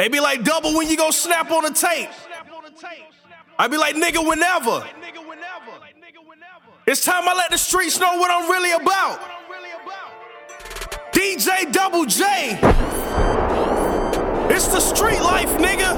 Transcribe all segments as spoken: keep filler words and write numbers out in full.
They be like, double when you gon' snap on the tape. I be like, nigga, whenever. It's time I let the streets know what I'm really about. D J Double J. It's the street life, nigga.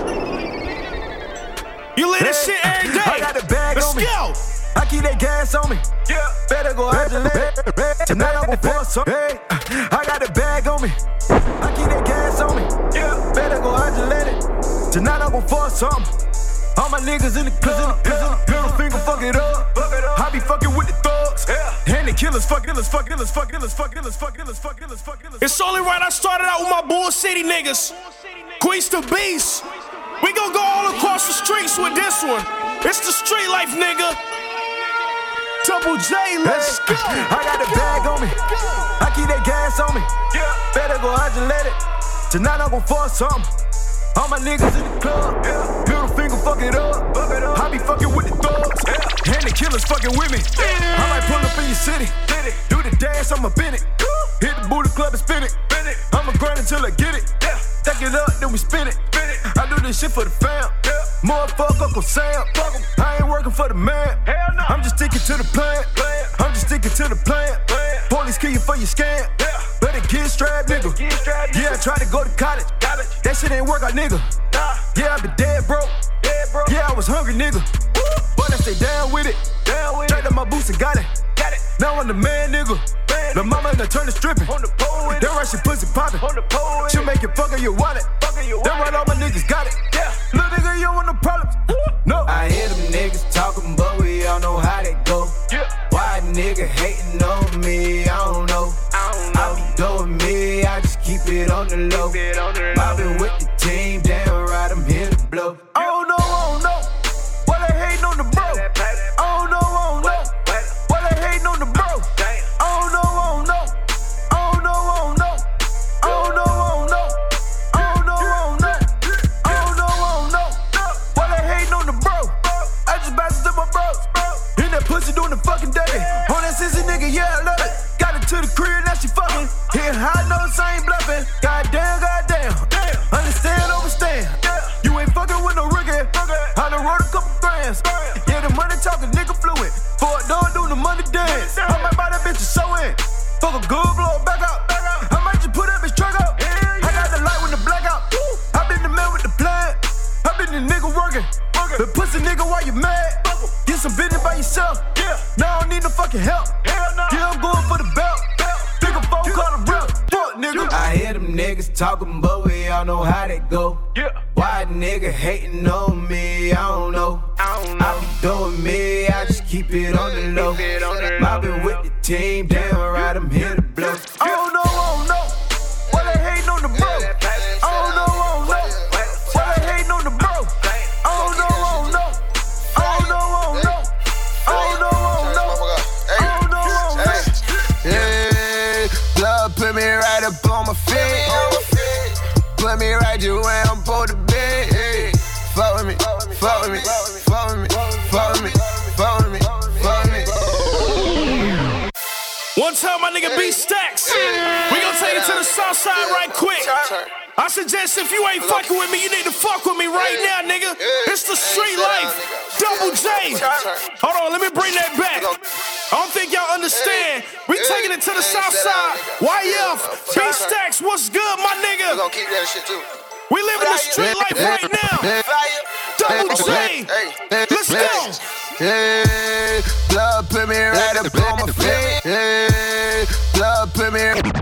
You live this shit every day. I got the bag Let's on me. go. I keep that gas on me. Yeah. Better go out and let it. Tonight I'm gon' pour some. Hey. I got the bag on me. I keep that gas on me. Yeah. Better go out and let it. Tonight I'm gon' pour something. All my niggas in the club. Middle finger, fuck it up. I be fucking with the thugs. Yeah. And the killers, fuck killers, fuck killers, fuck killers, fuck killers, fuck killers, fuck killers, fuck killers. It's only right I started out with my Bull City niggas. Queens to Beast. We gon' go all across the streets with this one. It's the street life, nigga. Double J, let's go. I got the bag on me. I keep that gas on me. Yeah. Better go out and let it. Tonight I'm gon' force something. All my niggas in the club. Yeah. Middle finger, fuck it up. I be fucking with the thugs. Yeah. And the killers fucking with me. Yeah. I might pull up in your city. Do the dance, I'ma bend it. Hit the booty club and spin it. I'ma grind until I get it. Yeah. Stack it up, then we spin it. I do this shit for the fam. Yeah. Motherfuck Uncle Sam. I ain't working for the man. Hell no. I'm just sticking to the plan. plan. I'm just sticking to the plan. plan. Police kill you for your scam. Yeah. Better get strapped, nigga. Get strapped, yeah, I tried to go to college. college. That shit ain't work out, nigga. Nah. Yeah, I been dead broke. Dead broke. Yeah, I was hungry, nigga. Woo. But I stay down with it. Down with Straight it. Up my boots and got it. Got it. Now I'm the man, nigga. Man, the mama done turn to stripping. On the pole with it. That right, she pussy poppin'. On the pole with She'll it. Make it fuck on your wallet. Fuck on your wallet. That right, all my niggas got it. Yeah. Little nigga, you don't want no problems. No. I hear them niggas talking, but we all know how they go. Yeah. Why a nigga hating on me? I don't know. I don't know. I be doing me, I just keep it on the low. Mobbing with the team, damn right, I'm here to blow. I don't know, I don't know. Why they hating on the bro? I don't know, I don't know. Why they hating on the bro? I don't know, I don't know. I don't know, I don't know. I don't know, I don't know. I don't know, I don't know. I don't know, I don't know. Why they hating on the bro? I just bounced to my bros. In that pussy doing the fucking day. On that sissy nigga, yeah, I love it. Got it to the crib, now she fucking. Hitting high notes, I ain't bluffing. Goddamn, goddamn. Understand, overstand. You ain't fucking with no rookie. I done wrote a couple grams. Yeah, the money talking, nigga fluent. For a dog doing the money dance. I might buy that bitch a sew in. Fuck a good, blow it back out. I might just put that bitch truck out. I got the light with the blackout. I been the man with the plan. I been the nigga working. The pussy nigga, why you mad? Get some business by yourself. Yeah. Now I don't need no fucking help. Hell no. Yeah, I'm going for the belt. Bigger phone call the real. Fuck nigga. I hear them niggas talking, but we all know how they go. Yeah. Why a nigga hating on me? I don't know. I don't know. I be doing me, I just keep it on the low. Mobbing with the team, damn right, I'm here to blow. I don't know, I don't know. Why they hating on the bro? I don't know, I don't know. Why they hating on the bro? I don't know, I don't know. I don't know, I don't know. I don't know, I don't know. I don't know, I don't know. Yeah, blood put me right up on my feet. Put me right to where I'm supposed to be. Fuck with me, fuck with me, fuck with me, fuck with me, fuck with me, fuck with me. One time my nigga B Stacks. We gon' take it to the south side right quick. I suggest if you ain't fucking with me, you need to fuck with me right now, nigga. It's the street life. Double J. Hold on, let me bring that back. I don't think y'all understand. We taking it to the south side. Y F, B Stacks, what's good, my nigga? We gon' keep that shit too. We living the street life right now. Double J. Let's go. Hey, blood put me right up on my feet. Hey, blood put me.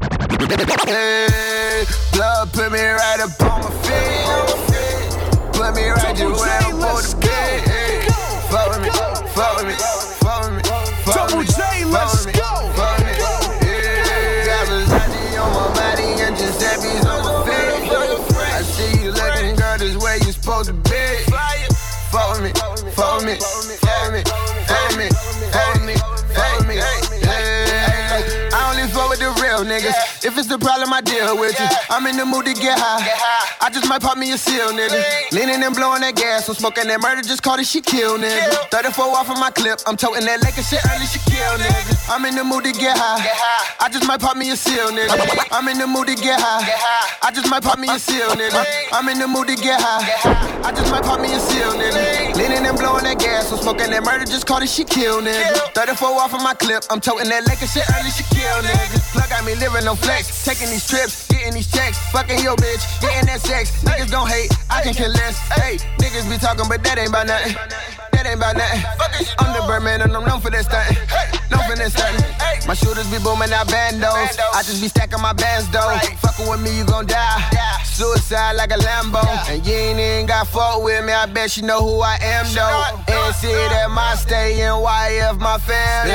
Hey, blood put me right up on my feet. Put me right to where I'm supposed to be. Hey, fuck with me, fuck with me, fuck with me, fuck with me. Double J, let's go. Fuck with me. Yeah, got Versace on my body and Giuseppe's on my feet. I see you looking, girl, this way you supposed to be. Fuck with me, fuck with me, fuck with me, fuck with me, fuck with me, fuck with me. Yeah, I only fuck with the real real niggas. Yeah. If it's the problem, I deal with yeah. you. I'm in the mood to get high. Get high. I just might pop me a seal, nigga. Leaning and blowing that gas, I'm smoking that murder, just called it she kill, nigga. Kill. thirty-four off of my clip, I'm toting that Laker shit early, she kill, nigga. I'm in the mood to get high. Get high. I just might pop me a seal, nigga. I'm in the mood to get high. Get high. I just might pop me a seal, nigga. I'm in the mood to get high. Get high. I just might pop me a seal, nigga. Leaning and blowing that gas, I'm smoking that murder, just called it she kill, nigga. thirty-four off of my clip, I'm toting that Laker shit early, she kill, nigga. Plug got me living on flex, taking these trips, getting these checks, fucking your bitch, getting that sex. Niggas don't hate, I can kill less. Hey, niggas be talking, but that ain't about nothing. That ain't about nothing. I'm the Birdman and I'm known for that stuntin'. Known for that stuntin'. My shooters be booming out bandos. I just be stacking my bands though. Fucking with me, you gon' die. Suicide like a Lambo. And you ain't even got fuck with me. I bet you know who I am though. And see that my stay in Y F my family.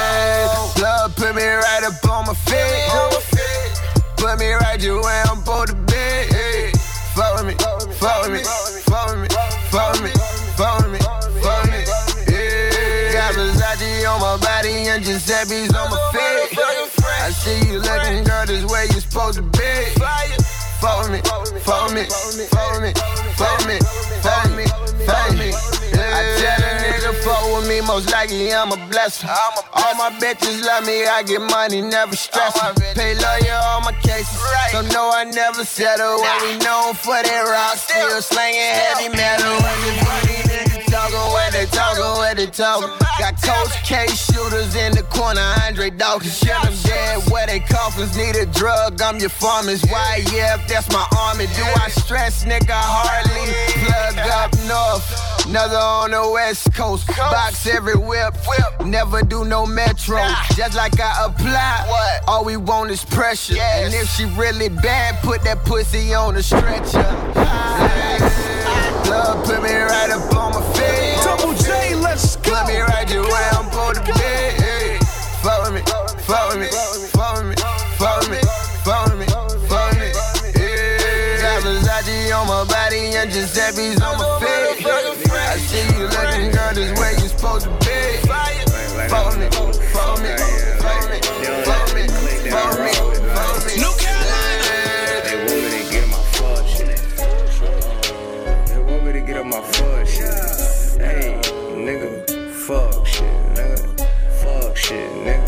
Blood put me right up on my feet. Put me right to where I'm supposed to be. Fuck with me, fuck with me, fuck with me, fuck with me, fuck with me, fuck with me. Yeah. Got Versace on my body and Giuseppe's on my feet. I see you looking, girl, this way you supposed to be. Fuck with me, fuck with me, fuck with me, fuck with me, fuck with me, fuck with me. I tell a nigga fuck with me, most likely I'm a blessing. All my bitches love me, I get money, never stress me. Pay lawyer all my cases, so no I never settle. When we known for that rock, still slanging heavy metal. Talking where they talking, where they talking. Got Coach K shooters in the corner, Andre Dawkins. Shit them dead where they coffins. Need a drug, I'm your pharmacist. Y F, that's my army. Do I stress, nigga? Hardly. Plug up north, another on the west coast. Box every whip, never do no metro. Just like I apply, all we want is pressure. And if she really bad, put that pussy on the stretcher. Love put me right up on my feet. Double J, let's go. Put me right to where I'm supposed to be. Hey. Fuck with me, fuck with me, fuck with me, fuck with me, fuck with me, fuck with me. Yeah. Got Versace on my body and Giuseppe's on my feet. I see you looking, girl, this way you supposed to be. Fuck with me, fuck with me, fuck with me, fuck with me, fuck with me, fuck with me. New Carolina. They want me to get my fuck shit. They want me to get up my fuck shit. Hey, nigga, fuck shit, nigga. Fuck shit, nigga.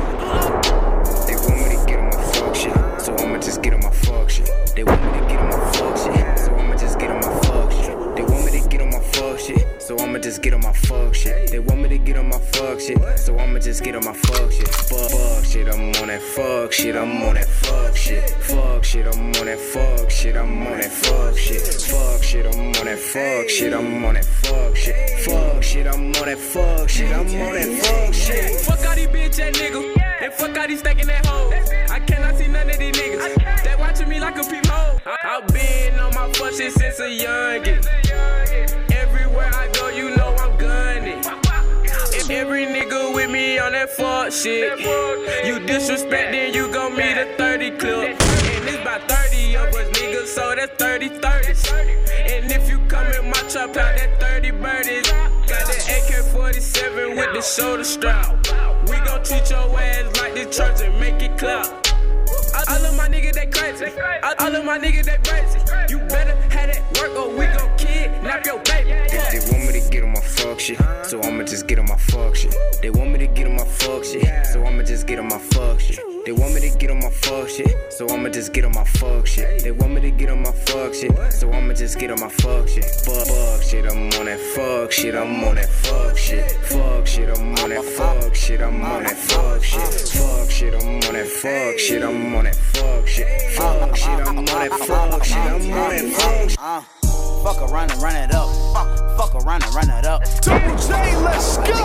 They want me to get on my fuck shit, so I'ma just get on my fuck shit. They want me to get on my fuck shit, so I'ma just get on my fuck shit. They want me to get on my fuck shit, so I'ma just get on my fuck shit. They want me to get on my fuck shit, so I'ma just get on my fuck shit. Fuck, fuck shit, I'm on that fuck shit, I'm on that fuck shit. Fuck shit, I'm on that fuck shit, I'm on that fuck shit. Fuck shit, I'm on that fuck shit, I'm on that fuck shit. Fuck shit, I'm on that fuck shit, I'm on that fuck shit. Fuck all these bitch ass niggas, and fuck all these stacking that hoe. I cannot see none of these niggas, they watching me like a peephole. I've been on my fuck shit since a youngin'. Everywhere I go, you know I'm gunning. Every nigga with me on that fuck shit. You disrespect, then you gon' meet a thirty clip. And it's about thirty of us niggas, so that's thirty thirties. And if you come in my trap out, that thirty birdies. Got that A K forty-seven with the shoulder strap. We gon' treat your ass like the church and make it clap. All of my niggas, they crazy. All of my niggas, they crazy. You better have that work or we gon' kidnap your baby. They want me to get on my fuck shit, so I'ma just get on my fuck shit. They want me to get on my fuck shit, so I'ma just get on my fuck shit. They want me to get on my fuck shit, so I'ma just get on my fuck shit. They want me to get on my fuck shit, so I'ma just get on my fuck shit. Fuck, fuck shit, I'm on that fuck shit, I'm on that fuck shit. Fuck shit, I'm on that fuck shit, I'm on that fuck shit. Fuck shit, I'm on that fuck shit, I'm on that fuck shit. Fuck shit, I'm on that fuck shit, I'm on that fuck shit. Uh, fuck around and run it up. Fuck around and run it up. Double J, let's go.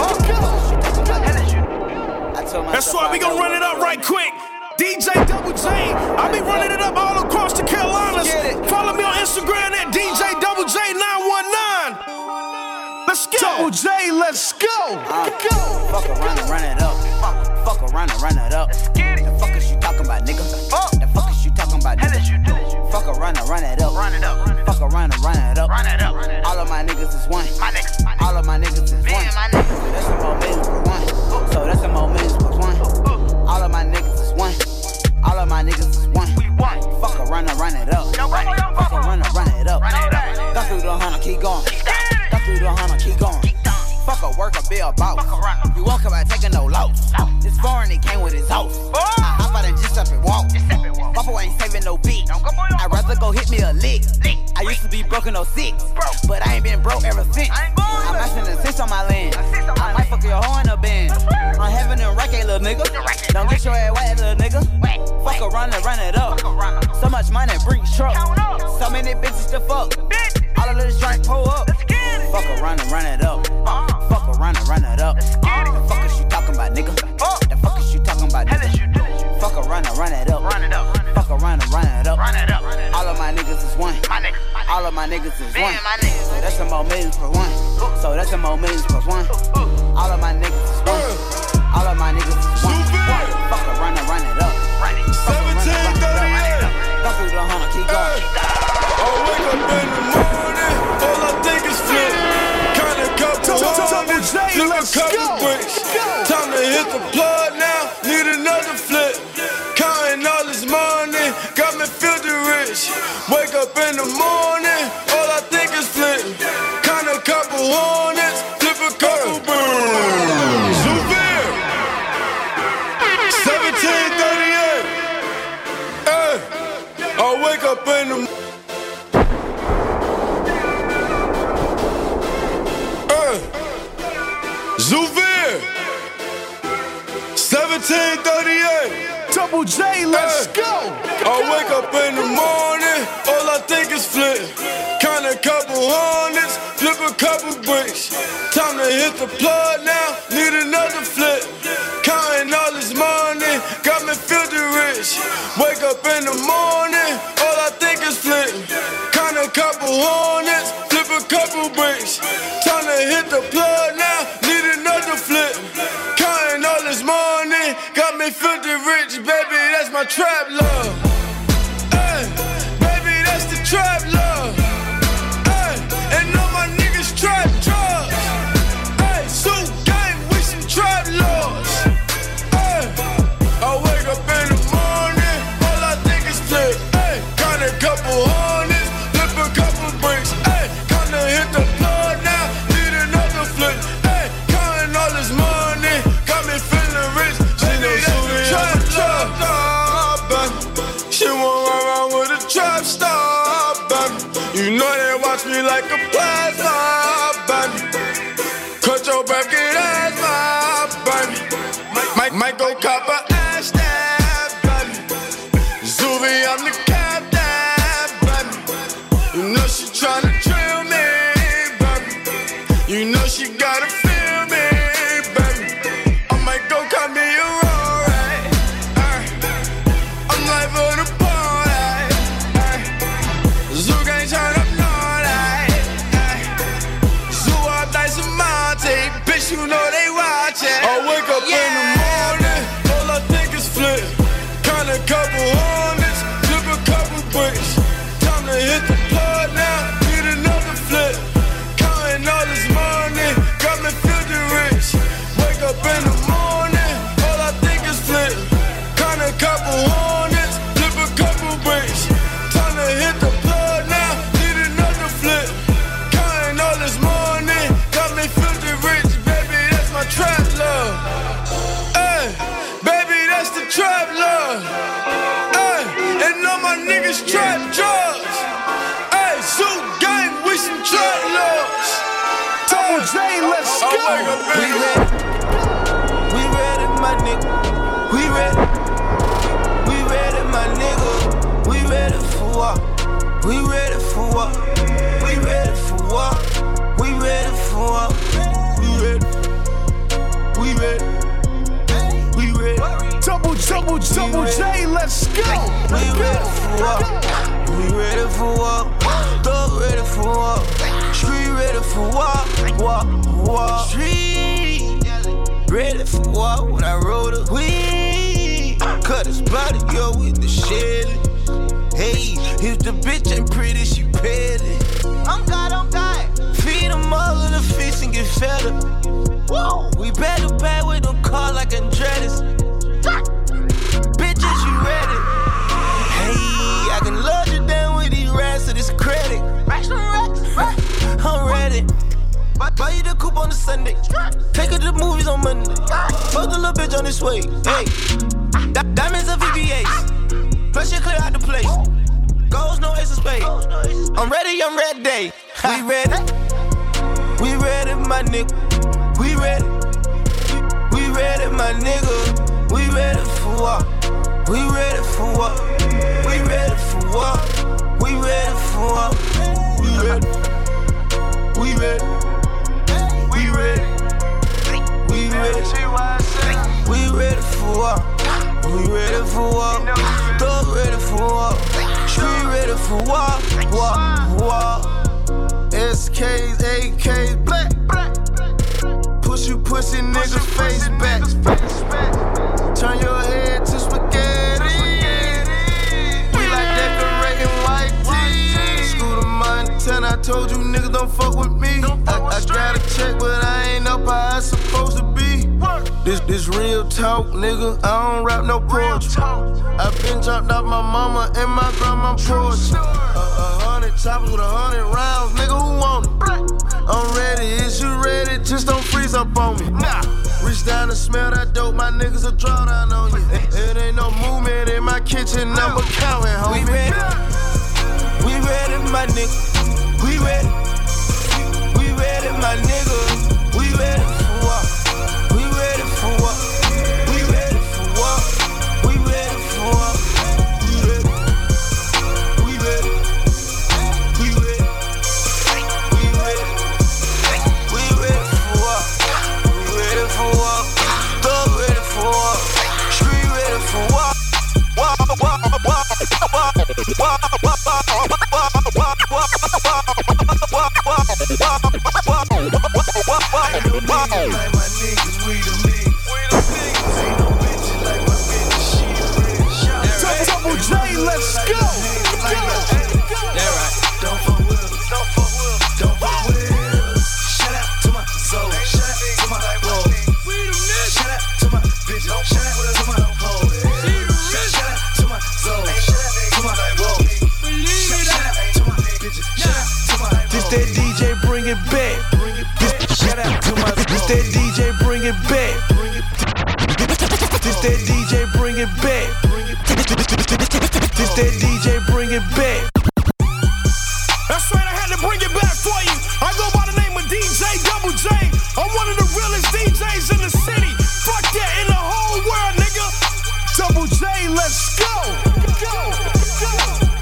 That's why we gon' run it up right quick. D J Double J, I be running it up all across the Carolinas. Follow me on Instagram at D J Double J nine one nine. Let's go. Double J, let's go. Uh, go. Fuck around and run it up. Fuck around and run it up. The fuck is you talking about, nigga? The fuck is you talking about, nigga? Fuck around and run it up. Fuck around and run it up. All of my niggas is one. All of my niggas is one. So that's some more millions for one. So that's some more millions for one. All of my niggas is one. my niggas is one. Fuck around and run it up. Fuck around and run it up. Go through the hundred, keep going. Go through the hundred, keep going. Fuck a worker, be a boss. You won't come out taking no loss. This foreign, it came with his house. I hop out and just up and walk. Papa ain't saving no beat. I'd rather go hit me a lick. I used to be broken oh six, but I ain't been broke ever since. I'm asking the six on my land. I might fuck your hoe in a band. I'm having a racket, little nigga. Don't get your ass wet, little nigga. Fuck around and run it up. So much money, bring truck. So many bitches to fuck. All of this drink pull up. Fuck around and run it up. Fuck around and run it up. The fuck is you talking about, nigga? The fuck is you talking about, nigga? Fuck around and run it up. Fuck around and run it up. All of my niggas is one. All of my niggas is one. So that's some more millions per one. So that's some more millions plus one. All of my niggas is one. All of my niggas is one. Fuck around and run it up. seventeen thirty-eight. Go through the hundred, keep going. I wake up in the morning, all I think is flip. Kinda couple hundreds, flip a couple bricks. Time to hit the plug now, need another flip. Counting all this money, got me filthy rich. Wake up in the morning, all I think is flip. Kinda couple hundreds, flip a couple bricks. Zuvir, seventeen thirty-eight. Hey, I wake up in the morning. Zuvir, seventeen thirty-eight. Double J, let's hey. go. I wake up in the morning, all I think is flip. Count a couple hundreds, flip a couple bricks. Time to hit the plug now, need another flip. Counting all this money, got me filthy rich. Wake up in the morning, all I think is flip. Count a couple hundreds, flip a couple bricks. Time to hit the plug now, need another flip. Counting all this money, got me filthy rich, baby, that's my trap love. Ay, baby, that's the trap love. Ay, and all my niggas trap drugs. Ay, suit gang with some trap laws. Ay, I wake up in the morning, all I think is flip. Ay, count a couple hundreds, flip a couple bricks. Ay, kinda hit the plug now, need another flip. Ay, counting all this money, got me feeling rich. She knows who they are, trap star, baby. She won't run around with a trap star, baby. You know they watch me like a plasma, baby. Cut your back and ass, my baby. Might, might go cop a ass stab, baby. Zuvie, I'm the captain, baby. You know she tryna drill me, baby. You know she gotta feel me, baby. I might go cut me a roll, right? Ay. I'm live for the party. Ay. Zoo gang turn up all night. Ay. Zoo all dice and Monte, bitch, you know they watching. I wake up yeah. in the morning, all I think is flip. Count a couple hundreds, flip a couple bricks. Time to hit the plug now, need another flip. Counting all this money, got me filthy rich. Wake up in the morning, all I think is flip. Count a couple hundreds, flip a couple bricks. Time to hit the plug now, need another flip. Counting all this money, got me filthy rich, baby, that's my trap love. Hey, baby, that's the trap love. Hey, and all my niggas trap drugs. Hey, Zoo gang with some trap laws. Double J, let's go. We ready, We ready, my nigga. We ready. We ready, my nigga. We ready for what? We ready for what? We ready for what? We ready for what? We ready. We ready. We ready. Double, double, double J, let's go. We ready for what? We ready for what? Thug ready for what? Street ready for what? What? What? Street ready for what? When I roll the weed, cut his body up with the shelly. Hey, if the bitch ain't pretty, she petty. I'm God, I'm God. Feed them all of the fish and get fed up. Whoa, we better bad with them cars like Andretti's. Bitches, you ready? on a Sunday. Take her to the movies on Monday. Fuck the little bitch on this way. Hey, Di- diamonds and V V As. Plus you clear out the place. Goals, no ace of spades. I'm ready, I'm ready. We ready. We ready, my nigga. We ready. We ready, my nigga. We ready for what? We ready for what? We ready for what? We ready for what? We ready. We ready. We ready. We ready. We ready for what? We ready for what? Thug ready for what? Street ready for what? What? What? S Ks, A Ks, black. Push you pussy niggas face back. Turn your head to spaghetti. We like decorating white tees. Scooter Montana, I told you niggas don't fuck with me. I, I got a check, but I ain't up how I supposed to be. This this real talk, nigga. I don't rap no poetry. I been dropped off my mama and my grandma porch. A, a hundred choppers with a hundred rounds, nigga. Who want it? I'm ready. Is you ready? Just don't freeze up on me. Nah. Reach down and smell that dope. My niggas will draw down on you. It, it ain't no movement in my kitchen. Number counting, homie. We ready. We ready, my nigga. We ready. We ready, my nigga. We ready for what? We ready for what? We ready for what? We ready for what? We ready. We ready. We ready. We ready. We ready for what? We ready for what? Thug ready for what? Street ready for what? What? What? What? What? What? Like my niggas, we the niggas. We the niggas. Ain't no bitches like my bitches. She the real. Double J, let's go. That right. Don't fuck with us. Don't fuck with us. Don't fuck with us. Shout out to my soul. Shout out to my roll. We the niggas. Shout out to my bitches. Shout out to my hoe. Shout out to my soul. Shout out to my roll. Shout out to my bitches. Shout out to my roll. This that D J, bring it back. Shout out to my. This that D J, bring it back. This that D J, bring it back. This that D J, bring it back. That's right, I had to bring it back for you. I go by the name of D J Double J. I'm one of the realest D Js in the city. Fuck that, in the whole world, nigga. Double J, let's go. Go, go.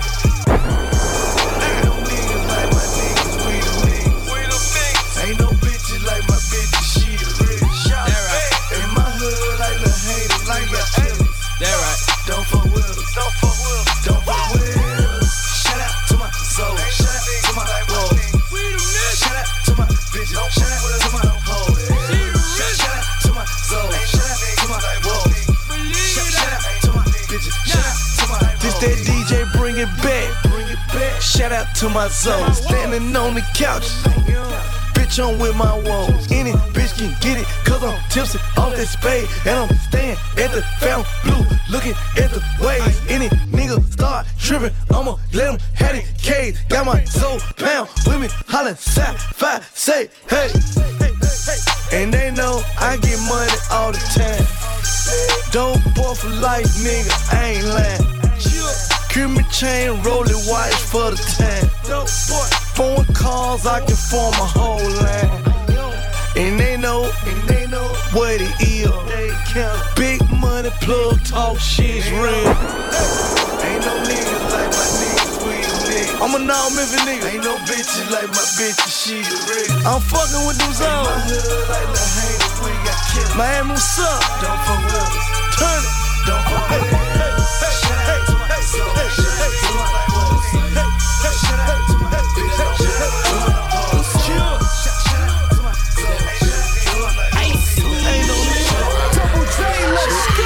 Ain't no niggas like my niggas, we the niggas. We the niggas. Ain't no bitches like my bitches, she the real. Shout out in my hood like the haters, like the haters. That right. Don't fuck with us. Don't fuck with us. Don't fuck with us. Shout out to my soul. Shout out to my roll. We the niggas. Shout out to my bitches. Shout out to my hoe. Shout out to my soul. Shout out to my roll. Shout out to my bitches. Shout out to my hoe. This that D J, bring it back. Bring it back. Shout out to my soul. Standing on the couch. Bitch, I'm with my woes. Any bitch can get it, cause I'm tipsy off that spade. And I'm staying at the fountain blue, looking at the waves. Any nigga start tripping, I'ma let him have it cage. Got my soul pound with me, hollin' side, five, say, hey. And they know I get money all the time. Dope boy for life, nigga, I ain't lying. Cream me chain, rolling watch for the time. Phone calls, I can form a whole line. And they know, and they know what it is. Big money, plug talk, shit's real. Ain't no niggas like my niggas, we the niggas. I'm a non-Memphis nigga. Ain't no bitches like my bitches, she the real. I'm fucking with them zones. My hood like the haters, we got killed. Miami, what's up? Don't fuck with us. Turn it. Don't fuck with us. Shout out to my soul. Shout out to my boys. Shout out to my bitch. Shout out to my hoes. Shout out to my soul. Ain't no nigga. Double J, let's go.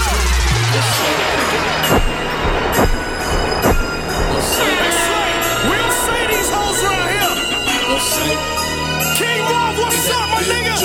That's right. We don't say these hoes around here. King Rob, what's up, my nigga?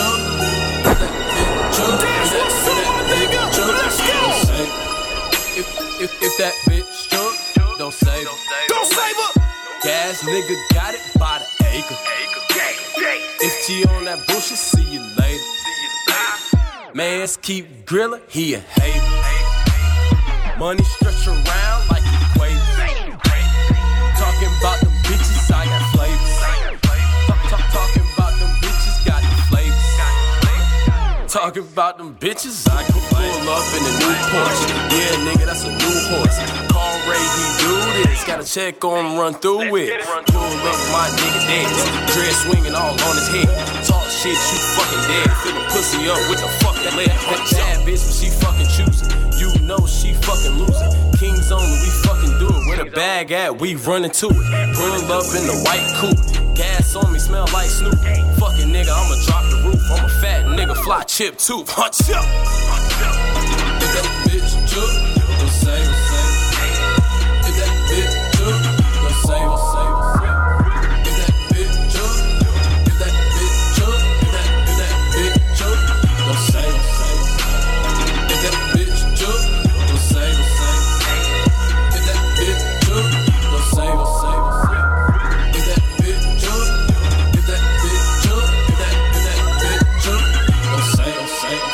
Dance, what's up, my nigga? Let's go. If, if, if that bitch drunk, don't save her. Don't save her. Gas nigga got it by the acre. If she on that bullshit, see you later. Mans keep grilling, he a hater. Money stretch around like equators. Talking about them bitches, I got flavors. Talk, talk, talking about them bitches, got the flavors. Talking about them bitches, I can pull up in a new Porsche. Yeah, nigga, that's a new horse. Call Ray, he do this. Got a check on, run through it. Pull up my nigga dance. Dread swinging all on his head. Talk shit, you fucking dead. Fill a pussy up with the fuck that leg. That bitch, when she fucking choosing. You know she fucking losing. Kings only, we fucking do it. Where the bag at, we running to it. Pull up in the white coupe. Gas on me, smell like Snoop. Fucking nigga, I'ma drop the roof. I'm a fat nigga, fly chip tooth. Hunch up. If that bitch took, don't say, don't say. If that bitch took, don't say, don't say. If that bitch took, if that bitch took, if that, if that bitch took, don't say, don't say. If that bitch took, don't say, don't say. If that bitch took, don't say, don't say. If that bitch took, if that bitch took, if that, if that bitch took, don't say, don't say, don't say.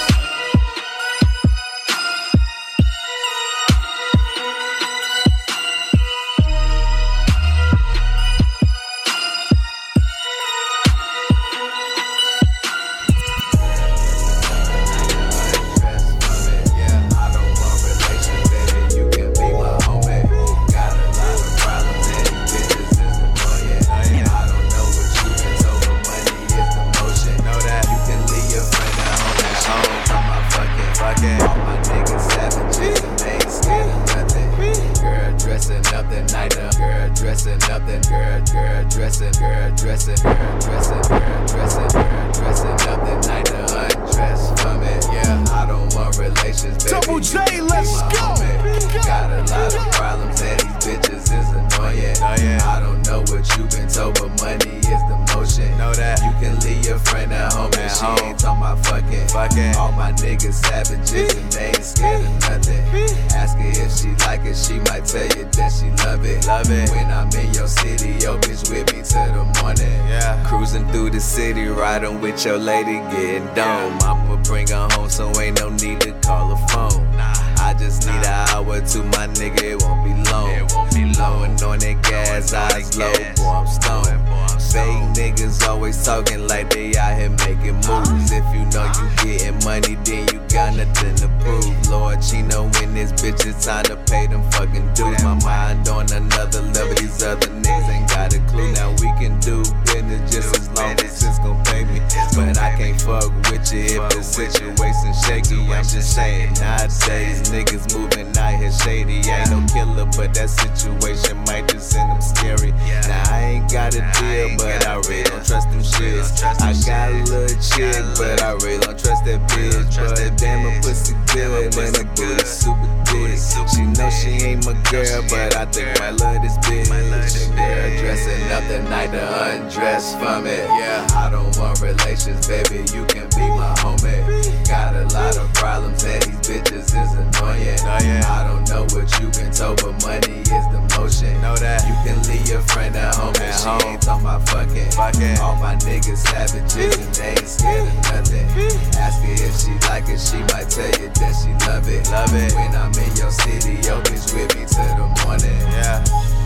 Double J, let's go. Got a lot of problems and these bitches is annoying. I don't know what you've been told, but money is the motion. Know that you can leave your friend at home and she ain't talking about fucking. fucking. All my niggas savages and they ain't scared of nothing. Ask her if she like it, she might tell you that she love it. Love it. When I'm in your city, yo bitch with me till the morning. Yeah. Cruising through the city, riding with your lady, getting dome. I'ma bring her home, so ain't no need to call her phone. I just need an hour to my nigga, it won't be long. It won't be low and on that gas, eyes low, boy I'm stoned. Fake niggas always talking like they out here making moves. If you know you getting money, then you got nothing to prove. Lord Chino in this bitch, it's time to pay them fucking dues. My mind on another level, these other niggas ain't got a clue. Now we can do business just as long as it's gon' pay me. But I can't fuck with you if the situation shaky. I'm just saying, nowadays niggas moving out here shady. Ain't no killer, but that situation might just send them scary. Now I ain't got a deal, but I really don't trust them shits. I got a little chick, but I really don't trust that bitch. But damn, a pussy good and a booty super thick. She know she ain't my girl, but I think I love this bitch. Girl dressing up the night to undress from it. Yeah, I don't want relations, baby, you can be my homie. Got a lot of problems and these bitches is annoying. I don't know what you've been told, but money is the motion. Know that you can leave your friend at home and she ain't talking about fucking. fucking. All my niggas savages and they ain't scared of nothing. Ask her if she like it, she might tell you that she love it. Love it. When I'm in your city, yo bitch with me till the morning. Yeah.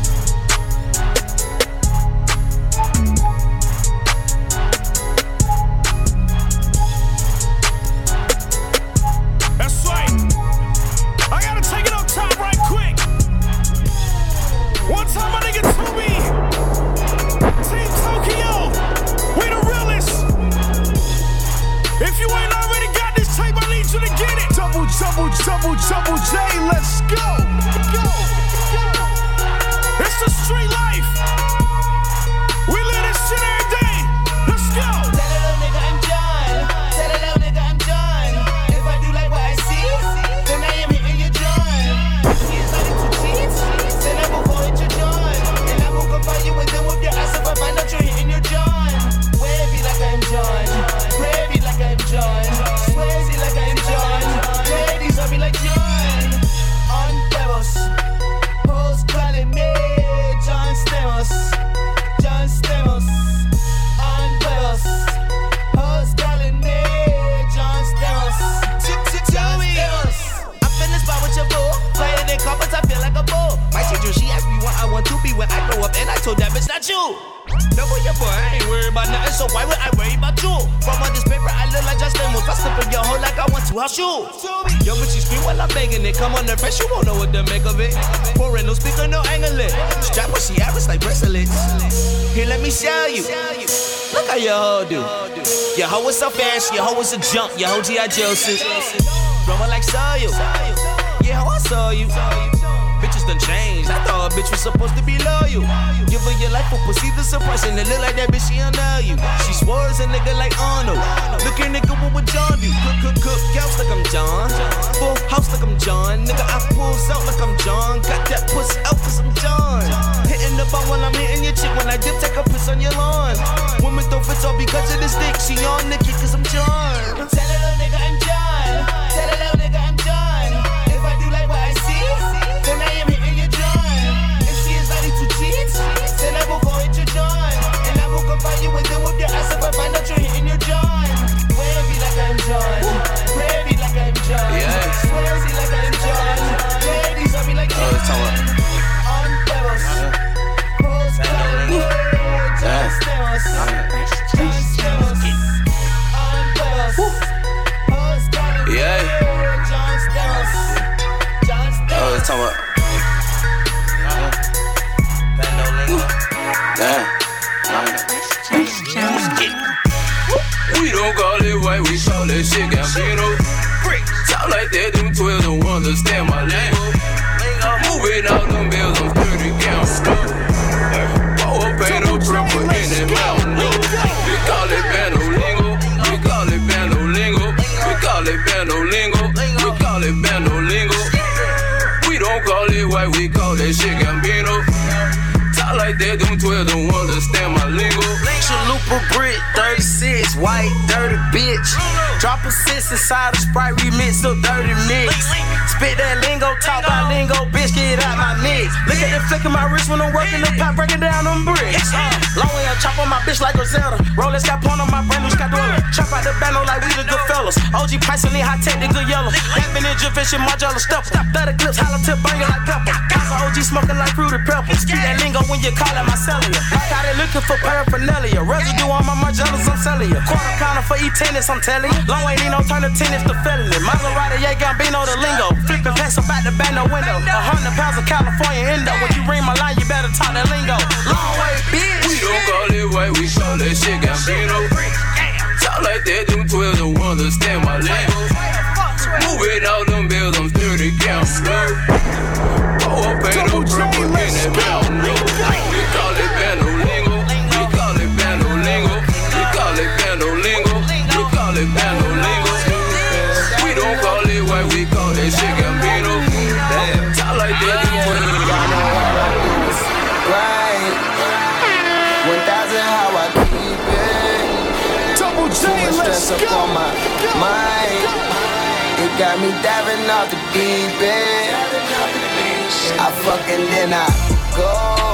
That's right. I gotta take it up top right quick. One time my nigga told me it's not you. Double your boy, I ain't worried about nothing, so why would I worry about you? From all this paper, I look like Justin Moose. I slip in your hole like I want to house you. Yo, bitch, you scream while I'm banging it. Come on the fresh, you won't know what to make of it. Foreign, no speaker, no angle it. Strap what she average like bracelets. Here, let me show you. Look how your hoe do. Your hoe is so fast, your hoe is a jump. Your hoe G I Joseph. Blowing like saw you. Yeah, how I saw you. Bitches done changed. I thought a bitch was supposed to be loyal. Give her your life for pussy the surprise, and it look like that bitch she don't know you. She swore it's a nigga like Arnold. Look at nigga what would John do? Cook, cook, cook, house like I'm John. Full house like I'm John. Nigga I pulls out like I'm John. Got that pussy out cause I'm John. Hitting the ball while I'm hitting your chick. When I dip, take a piss on your lawn. Women don't fit all because of this dick. She on Nicky cause I'm John. Tell a little nigga I'm John. Tell a little nigga I'm John. If I do like what I see, then I am hitting your John. If she is ready to cheat, then I will go hit your John. And I will come find you and then whoop your ass if I find out you're hitting your John. Swear be like I'm John. Swear be like I'm John. Yeah. Swear be like I'm John. Ladies, I be like John. On pebbles. Post calling. Just devils. Just devils. On pebbles. Post calling. Yeah. Just devils. Just devils. Oh, it's talking about. We don't call it white, we call that shit Gambino. Talk like that, them twelve don't understand my lingo. Moving out them bills, I'm thirty gallons. Oh, paint no triple in that mountain road. We call it bando lingo. We call it bando lingo. We call it bando lingo. We call it bando lingo. We don't call it white, we call that shit Gambino. Talk like that, them twelve don't understand my lingo. Chalupa brick, thirty-six, white, dirty bitch. Drop a six inside a Sprite remix of dirty mix. Spit that lingo, talk about lingo, bitch, get out my mix. Look at the flick of my wrist when I'm working the pop, breaking down them bricks. Uh, long way I chop on my bitch like Griselda. Rolex got porn on my brand new Scadola. Chop out the bando like we the good fellas. O G Python, high tech, the good yellow. That ninja fish and Margiela stuff. thirty clips, holla tip, bang it like pepper. House O G smoking like fruity pepper. Speak that lingo when you call it my cellular. Like how they looking for paraphernalia. Residue on my Margielas, I'm selling you. Quarter counter for E-tennis, I'm telling you. Long ain't need no turn to tennis to felony. Maserati, yeah, Gambino, the lingo. Flipping packs about the bando window. A hundred pounds of California Indo. When you ring my line, you better talk that lingo. Long way, bitch. We don't call it white, we call that shit Gambino. Talk like that, them twelve don't understand my lingo. Moving out them bills, I'm thirty gallons. Oh, I pay no triple in that mountain road. We call it bando lingo. We call it bando lingo. We call it bando lingo. We call it bando lingo. We don't call it white, we call that shit Gambino. Talk like that, them twelve don't right. One thousand, how I keep it. Double J, Too much let's stress up go. on my mind. It got me diving off the deep end. I fucking then I go.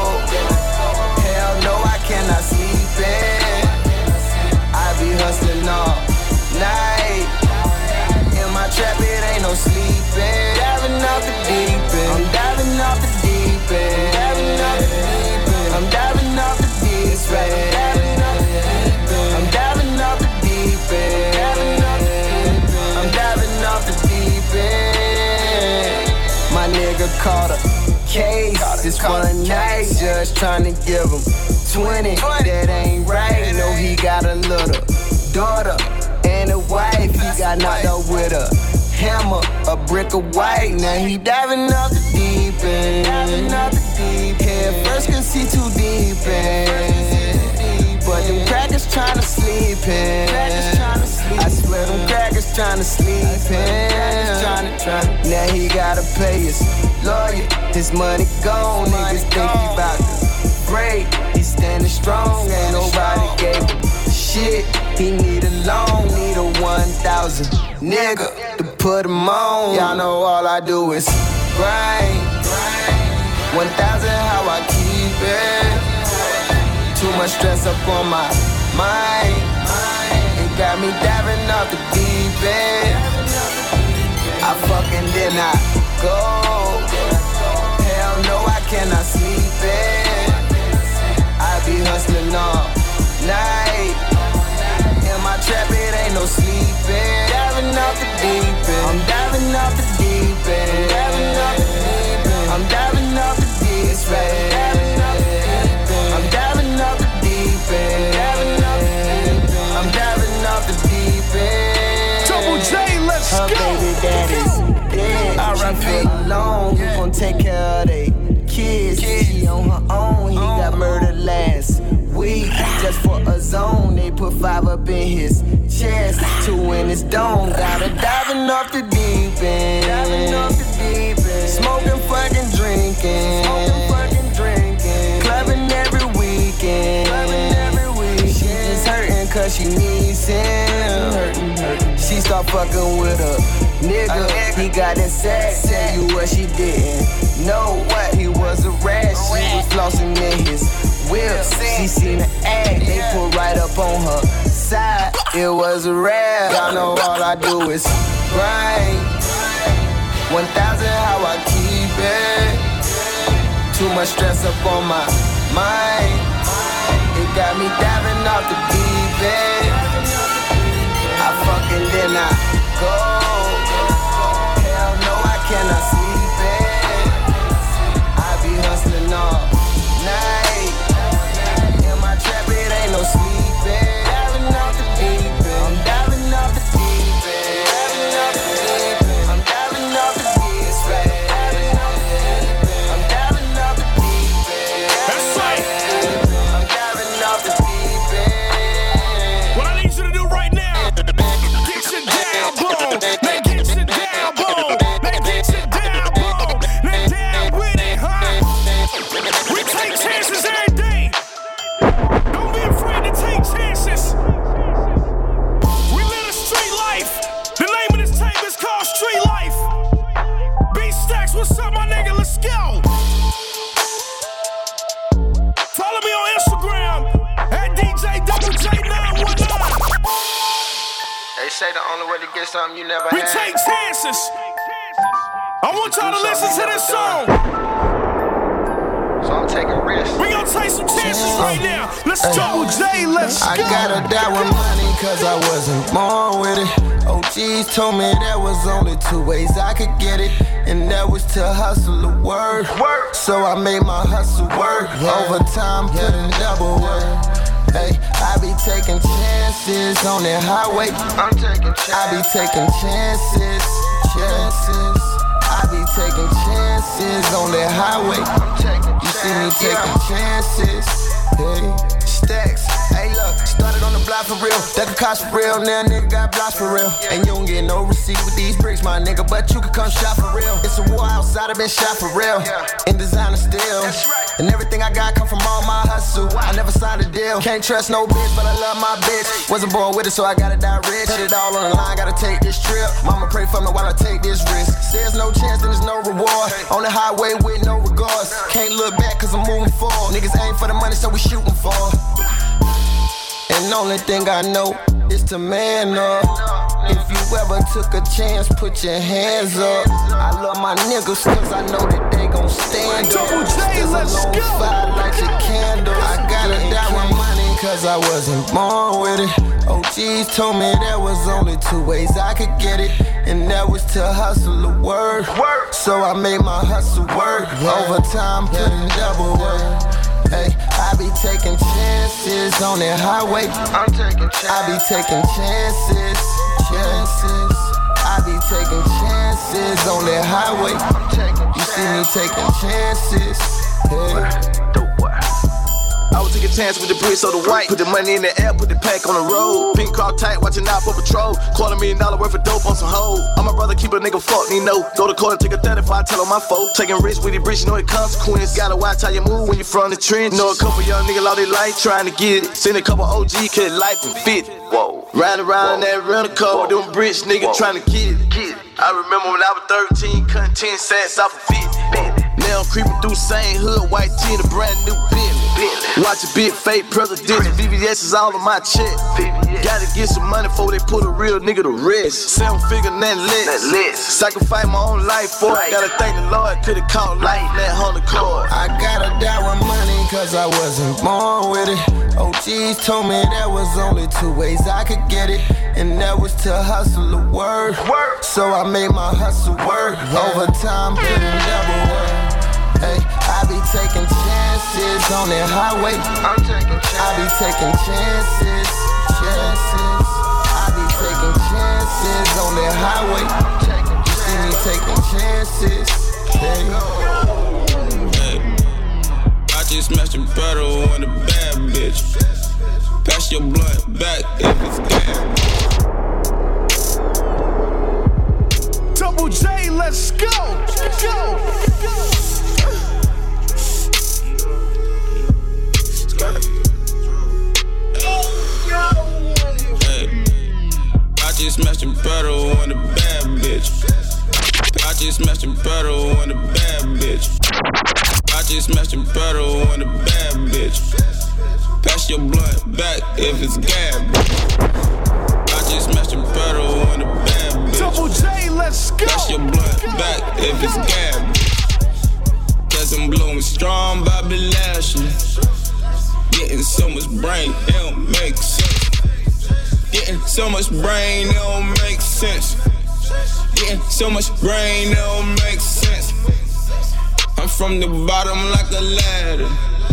Hell no, I cannot sleep in. I be hustling all night. In my trap, it ain't no sleeping. Diving off the deep end. I'm diving off the deep end. Diving off the deep end. I'm diving off the deep end. I'm diving off the deep end. I'm diving off the deep end. My nigga caught a case. This one night, just tryna give him twenty. That ain't right. No, he got a little daughter and a wife. He got knocked out with a hammer, a brick of white. Now he diving off the deep end. Diving off the deep end. First can see too deep in. But them crackers tryna sleep in. I swear them crackers tryna sleep in. Now he gotta pay his lawyer. His money gone. Niggas think he bout to break. He standing strong. Ain't nobody gave him shit. He need a loan. Need a one thousand nigga to put him on. Y'all know all I do is grind. One thousand, how I keep it. Too much stress up on my mind. It got me diving off the deep end. I fucking then I go. Hell no, I cannot sleep in. put five up in his chest, two in his dome. Gotta diving off the deep end, diving off the deep end. Smoking, fucking drinking, smoking, fucking drinking. Clubbing every weekend, clubbing every weekend. She just hurting cause she needs him. Hurting, hurting. She start fucking with a nigga. He got that sex. Tell you what she didn't know. What he was a rat. She was flossing in his whip. She seen the ad. They put right up on her side. It was a rap. Y'all know all I do is grind. One thousand how I keep it. Too much stress up on my mind. It got me diving off the deep end. I fucking then I go. Hell no, I cannot sleep it. I be hustling all night. In my trap, it ain't no sleeping. Diving off the deep end. I'm diving off the deep end. Diving off the deep end. I'm diving off the deep end. I'm diving off the deep end. That's right. I'm diving off the deep end. What I need you to do right now, get your down bone. Now get your down bone. Now get your down bone. Now down with it, huh? We take chances every day. Don't be afraid to take chances. We live a street life. The name of this tape is called Street Life. B-Stacks, what's up, my nigga? Let's go. Follow me on Instagram at D J Double J nine one nine. They say the only way to get something you never We had. take chances. I want y'all to listen to this song. So I'm taking risks. We gonna take some chances right now. Let's Double J, let's go. I gotta die with money cause I wasn't born with it. O Gs told me there was only two ways I could get it, and that was to hustle or work. So I made my hustle work. Overtime, put in double work. Hey, I be taking chances on that highway. I'm taking chances. I be taking chances, chances. I be taking chances on that highway. I'm taking you see me taking chances. Hey, stacks. Hey, look, started on the block for real. That could cost for real. Now nigga got blocks for real. And you don't get no receipt with these bricks, my nigga, but you can come shop for real. It's a war outside, I been shot for real. In designer still. And everything I got come from all my hustle. I never signed a deal. Can't trust no bitch, but I love my bitch. Wasn't born with it, so I gotta die rich. Put it all on the line, gotta take this trip. Mama pray for me while I take this risk. Says no chance, then there's no reward. On the highway with no regards. Can't look back cause I'm moving forward. Niggas aim for the money, so we shooting for. And the only thing I know is to man up. If you ever took a chance, put your hands up. I love my niggas cause I know that they gon' stand up. Double J, let's go. Fire like a candle. I gotta die with money cause I wasn't born with it. O Gs told me there was only two ways I could get it, and that was to hustle or work. So I made my hustle work. Overtime, put in double work. Hey, I be taking chances on that highway. I'm taking chances. I be taking chances, chances. I be taking chances on that highway. I'm taking you see me taking chances. Hey. I would take a chance with the bricks or the white. Put the money in the air, put the pack on the road. Pink crowd tight, watching out for patrol. Quarter million dollar worth of dope on some hoes. I'm a brother, keep a nigga fuck, me know. Go to court and take a thirty-five, tell on my folk. Taking risks with the bricks, you know it consequence. Gotta watch how you move when you from the trench. Know a couple young niggas lost their life trying to get it. Seen a couple O G cut life and fit. Whoa. Riding around in that rental car with them bricks, nigga trying to get it. I remember when I was thirteen, cutting ten sacks off a fit. Now I'm creeping through same hood, white tee and a brand new Bentley. Watch a big fake presidential, V V S is all on my check. Gotta get some money before they put a real nigga to rest. Seven figure, nothing less. Sacrifice my own life for it. Gotta thank the Lord, could've caught life in that Honda car. I gotta die with money cause I wasn't born with it. O Gs told me there was only two ways I could get it, and that was to hustle or work. So I made my hustle work. Overtime, put in double work. Hey, I be taking chances on that highway. I'm taking chances. I be taking chances, chances. I be taking chances on that highway. I'm taking you see me taking chances. Hey. Hey, I just smashed a brother with a bad bitch. Pass Pass your blunt back if it's gas. Double J, let's go. Let's go. Hey, I just smashed a pedal on the bad bitch. I just smashed a pedal on the bad bitch. I just smashed a pedal on the bad bitch. Pass your blunt back if it's gas. I just smashed a pedal on the bad bitch. Double J, let's go. Pass your blunt back if it's gas. Cause I'm blowing strong, Bobby Lashley. Getting so much brain, it don't make sense. Getting so much brain, it don't make sense. Getting so much brain, it don't make sense. I'm from the bottom like a ladder.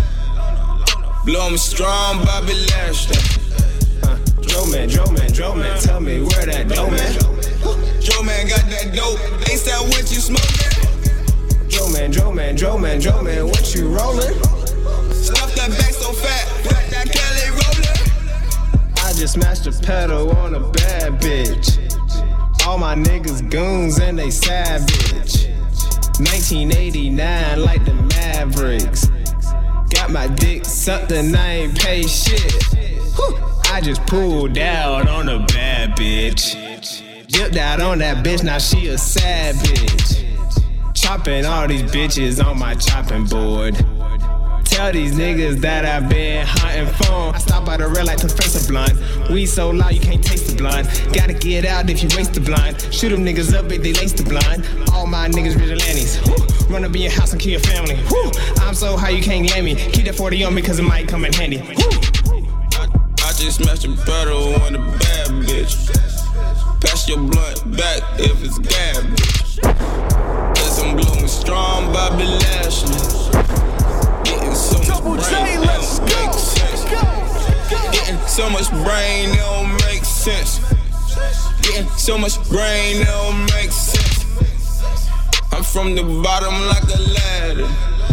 Blow me strong, Bobby Lashley. Uh, Joe man, Joe man, Joe man, tell me where that dope man. Joe man got that dope, ain't that what you smoking? Joe man, Joe man, Joe man, Joe man, what you rolling? Stuff that back so fat, like that Kelly roller. I just smashed a pedal on a bad bitch. All my niggas goons and they savage. nineteen eighty-nine like the Mavericks. Got my dick sucked and I ain't pay shit. Whew. I just pulled out on a bad bitch. Dipped out on that bitch, now she a savage. Chopping all these bitches on my chopping board. Tell these niggas that I've been hunting for. I stop by the red light to face a blunt. Weed so loud you can't taste the blunt. Gotta get out if you waste the blind. Shoot them niggas up if they lace the blind. All my niggas vigilantes. Woo. Run up in your house and kill your family. Woo. I'm so high you can't lay me. Keep that forty on me cause it might come in handy. Woo. I, I just smashed a pedal on the bad bitch. Pass your blunt back if it's gas, bitch. Cause I'm blowing strong, Bobby Lashley. Getting so much Double brain, J, let's it don't go. make sense. Getting so much brain, it don't make sense. Getting so much brain, it don't make sense. I'm from the bottom like a ladder.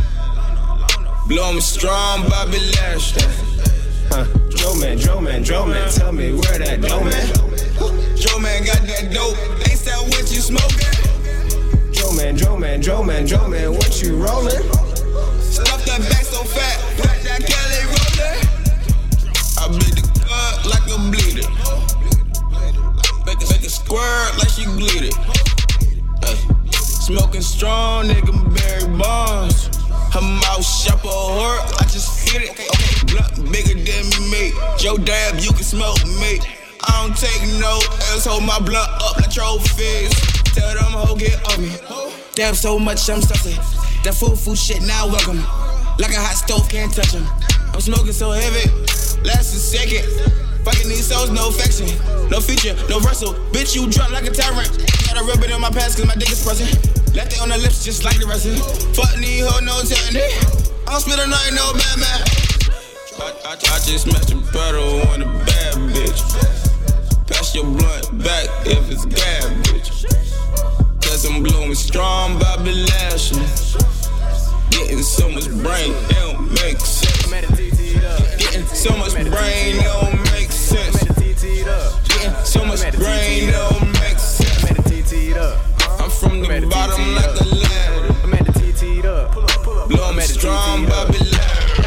Blow me strong, Bobby Lashley. Uh, Joe man, Joe man, Joe man, tell me where that dope man. Joe man got that dope, ain't that what you smoking? Joe man, Joe man, Joe man, Joe man, what you rolling? Stuff that back so fat, like that Kelly roller. I bleed the blood like a bleeder. Make a, make a squirt like she bleeded. Hey. Smoking strong, nigga, Barry Bonds. Her mouth sharp or hurt, I just hit it. Okay, blunt bigger than me. Joe Dab, you can smoke me. I don't take no L's, hold my blunt up like trophies. Tell them ho get on me. Dab so much I'm stuffy. That food food shit now welcome. Like a hot stove, can't touch them. I'm smoking so heavy, last a second. Fucking these souls, no affection. No feature, no versal. Bitch, you drunk like a tyrant. Gotta rub it on my pants cause my dick is pressing. Left it on the lips just like the resin. Fuck these hoes, no telling it. I don't spit a night, no bad man. I, I, I just smashed a pedal on the bad bitch. Pass your blunt back if it's gas, bitch. Cause I'm blowing strong, Bobby Lashley. Getting so much brain, it don't make sense. Getting so much brain, it don't make sense. Getting so much brain, it don't make sense. I'm from the bottom like a ladder. Blow me strong, Bobby Lashley.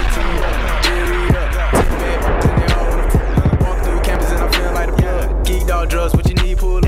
Walk through campus and I'm feeling like a plug. Geek dog drugs, what you need, pull up.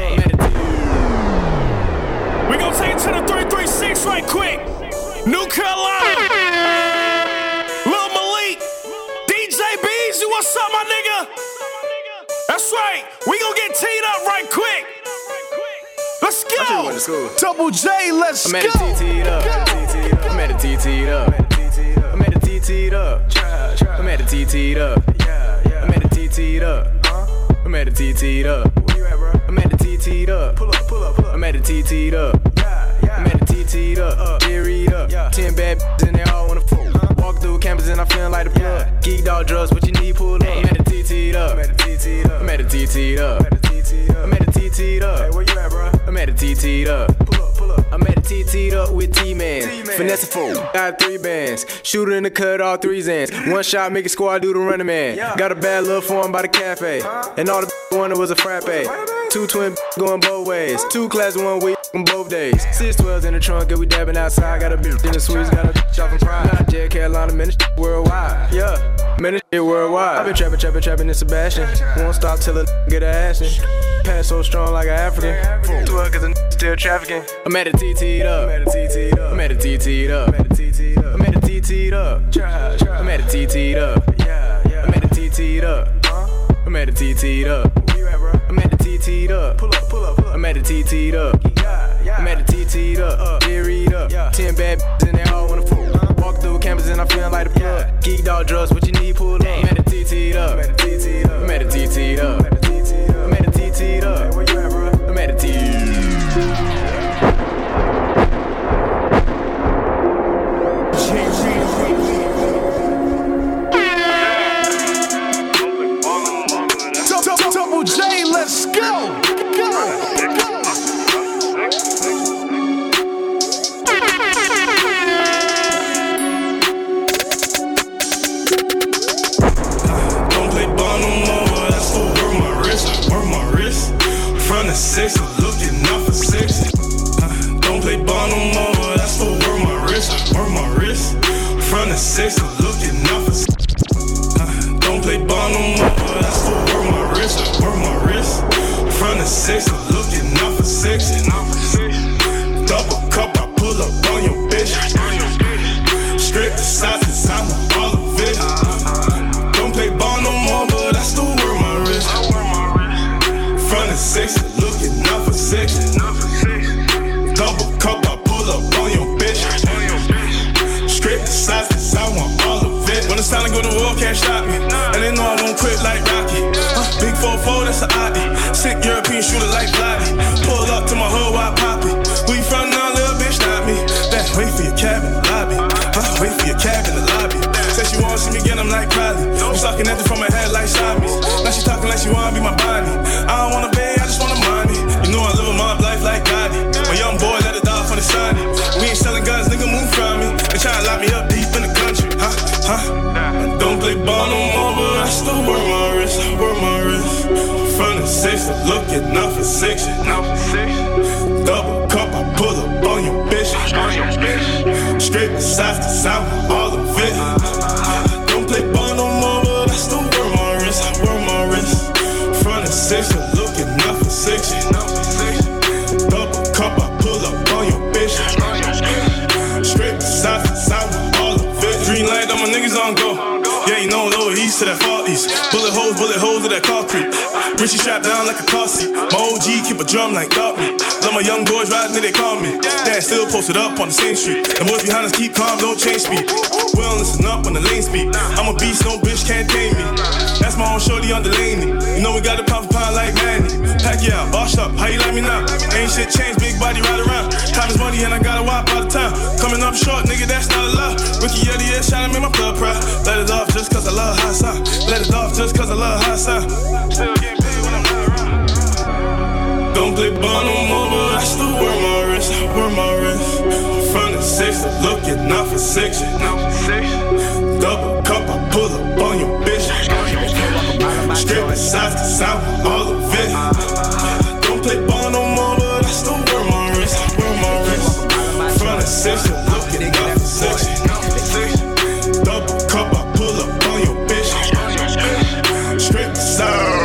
We gon' take it to the three three six right quick. New Carolina. Lil Malik. D J Beezy, what's up, my nigga? That's right. We gon' get teed up right quick. Let's go. Double J, let's I'm go. at a T-teed up. I'm at a T-teed up. I'm at a T-teed up. I'm at a T-teed up. I'm at a T-teed up. I'm at a T-teed up. I'm at a T-teed up. Pull up, pull up, pull up. I'm at a T-teed up. I'm at a T-teed up. Geared up. Ten bad bitches and they all wanna fuck. Walk through campus and I'm feeling like a plug. Geek dog drugs, what you need, pull up. I'm at a T-teed up. I'm at a T-teed up. I'm at a T-teed up. I'm at a T-teed up. I'm at a T-teed up. Hey, where you at, bro? I'm at a T-teed up. Pull up, pull up. I'm at the T T'd up with T-Man. Finesse a fool, got three bands. Shooter in the cut, all threes ends. One shot, make a squad, do the running man. Got a bad little form by the cafe. And all the one was a frappe. Two twin going both ways. Two class, one week on both days. Six twelves in the trunk, and we dabbing outside. Got a bitch in the suites, got a bitch off in pride. Not J Carolina, man, this shit worldwide. Yeah, man, this shit worldwide. I been trapping, trapping, trapping in Sebastian. Won't stop till a get a ass in. Pass so strong like an African. twelve cause a still trafficking. I'm at the T T'd up. I'm at the T T'd up. I'm at the T T'd up. I'm at the T T'd up. I'm at the T T'd up. I'm at the T T'd up. I'm at the T T'd up. I'm at the T T'd up. I'm at the T T'd up. Pull up, pull up, pull up. I'm at the T T'd up. I'm at the T T'd up. Jerry'd up. Ten bad bitches and they all wanna fool. Walk through campus and I feel like the plug. Geek dog drugs, what you need, pull up. I'm at the T T'd up. I'm at the T T'd up. I'm at the T T'd up. I'm at the T T'd up. Where you at, bro? I'm at the T T'd up. Double J, let's go. Don't play ball no more. That's for work my wrist, work my wrist. Front of six, looking out for six. Uh, don't play ball no more. That's for work my wrist, work my wrist. Front of six, looking out for six. Uh, don't play ball no more. That's for work my wrist, work my wrist. Front of six, looking out for six. Double cup, I pull up on your bitch. Strip the sizes, I'm all of it. Don't play ball no more, but I still work my wrist. Front of six, looking out for six. Double cup, I pull up on your bitch. Strip the sizes, I want all of it. When it's time to go to war, can't stop me. And they know I won't quit like Rocky. Uh, big four four, that's a I D. Sick European shooter like Vladdy. Pull up to my hood, why poppy? Who you from now, little bitch, not me. That wait for your cab in the lobby. Uh, wait for your cab in the lobby. Said she wanna see me again, I'm like Kylie. I'm sucking at it from her head like Siamese. Now she talking like she wanna be my body. I don't wanna pay, I just wanna money. You know I live a mob life like Gotti. My young boy let it die for the sunny. We ain't selling guns, nigga, move from me. They tryna lock me up deep in the country. Huh, huh. I don't play ball no more, but I still work my wrist, work my wrist. Front of six, looking out for six. Double cup, I pull up on your bitch. Straight besides the sound, all of it. Don't play ball no more, but I still work my wrist, work my wrist. Front of six, looking out for six. Double cup, I pull up on your bitch. Straight besides the sound, all of it. Green light, all my niggas on go. Yeah, you know, lower east to that far east. Bullet holes, bullet holes to that concrete. Richie strapped down like a car seat. My O G keep a drum like Dogmeat. Love my young boys riding till they call me. Dad still posted up on the same street. The boys behind us keep calm, don't change speed. We don't listen up when the lane speak. I'm a beast, no bitch can't tame me. That's my own shorty on Delaney. You know we got the pop a pound like Manny. Pack yeah, boss up, how you like me now? Ain't shit changed, big body ride around. Time is money and I gotta wop all the time. Coming up short, nigga, that's not a lie. Ricky Yeti, yeah, shot him in my blood pride. Let it off just cause I love high sound. Let it off just cause I love high sound. Still getting paid when I'm not around. Don't play ball no more, but I still work my wrist, work my wrist. Front of six, looking out for six. Double cup, I pull up on your bitch. Straight besides the sound, all of it. Don't play ball no more, but I still work my wrist, work my wrist. Front of six, looking out for six. Double cup, I pull up on your bitch. Straight beside.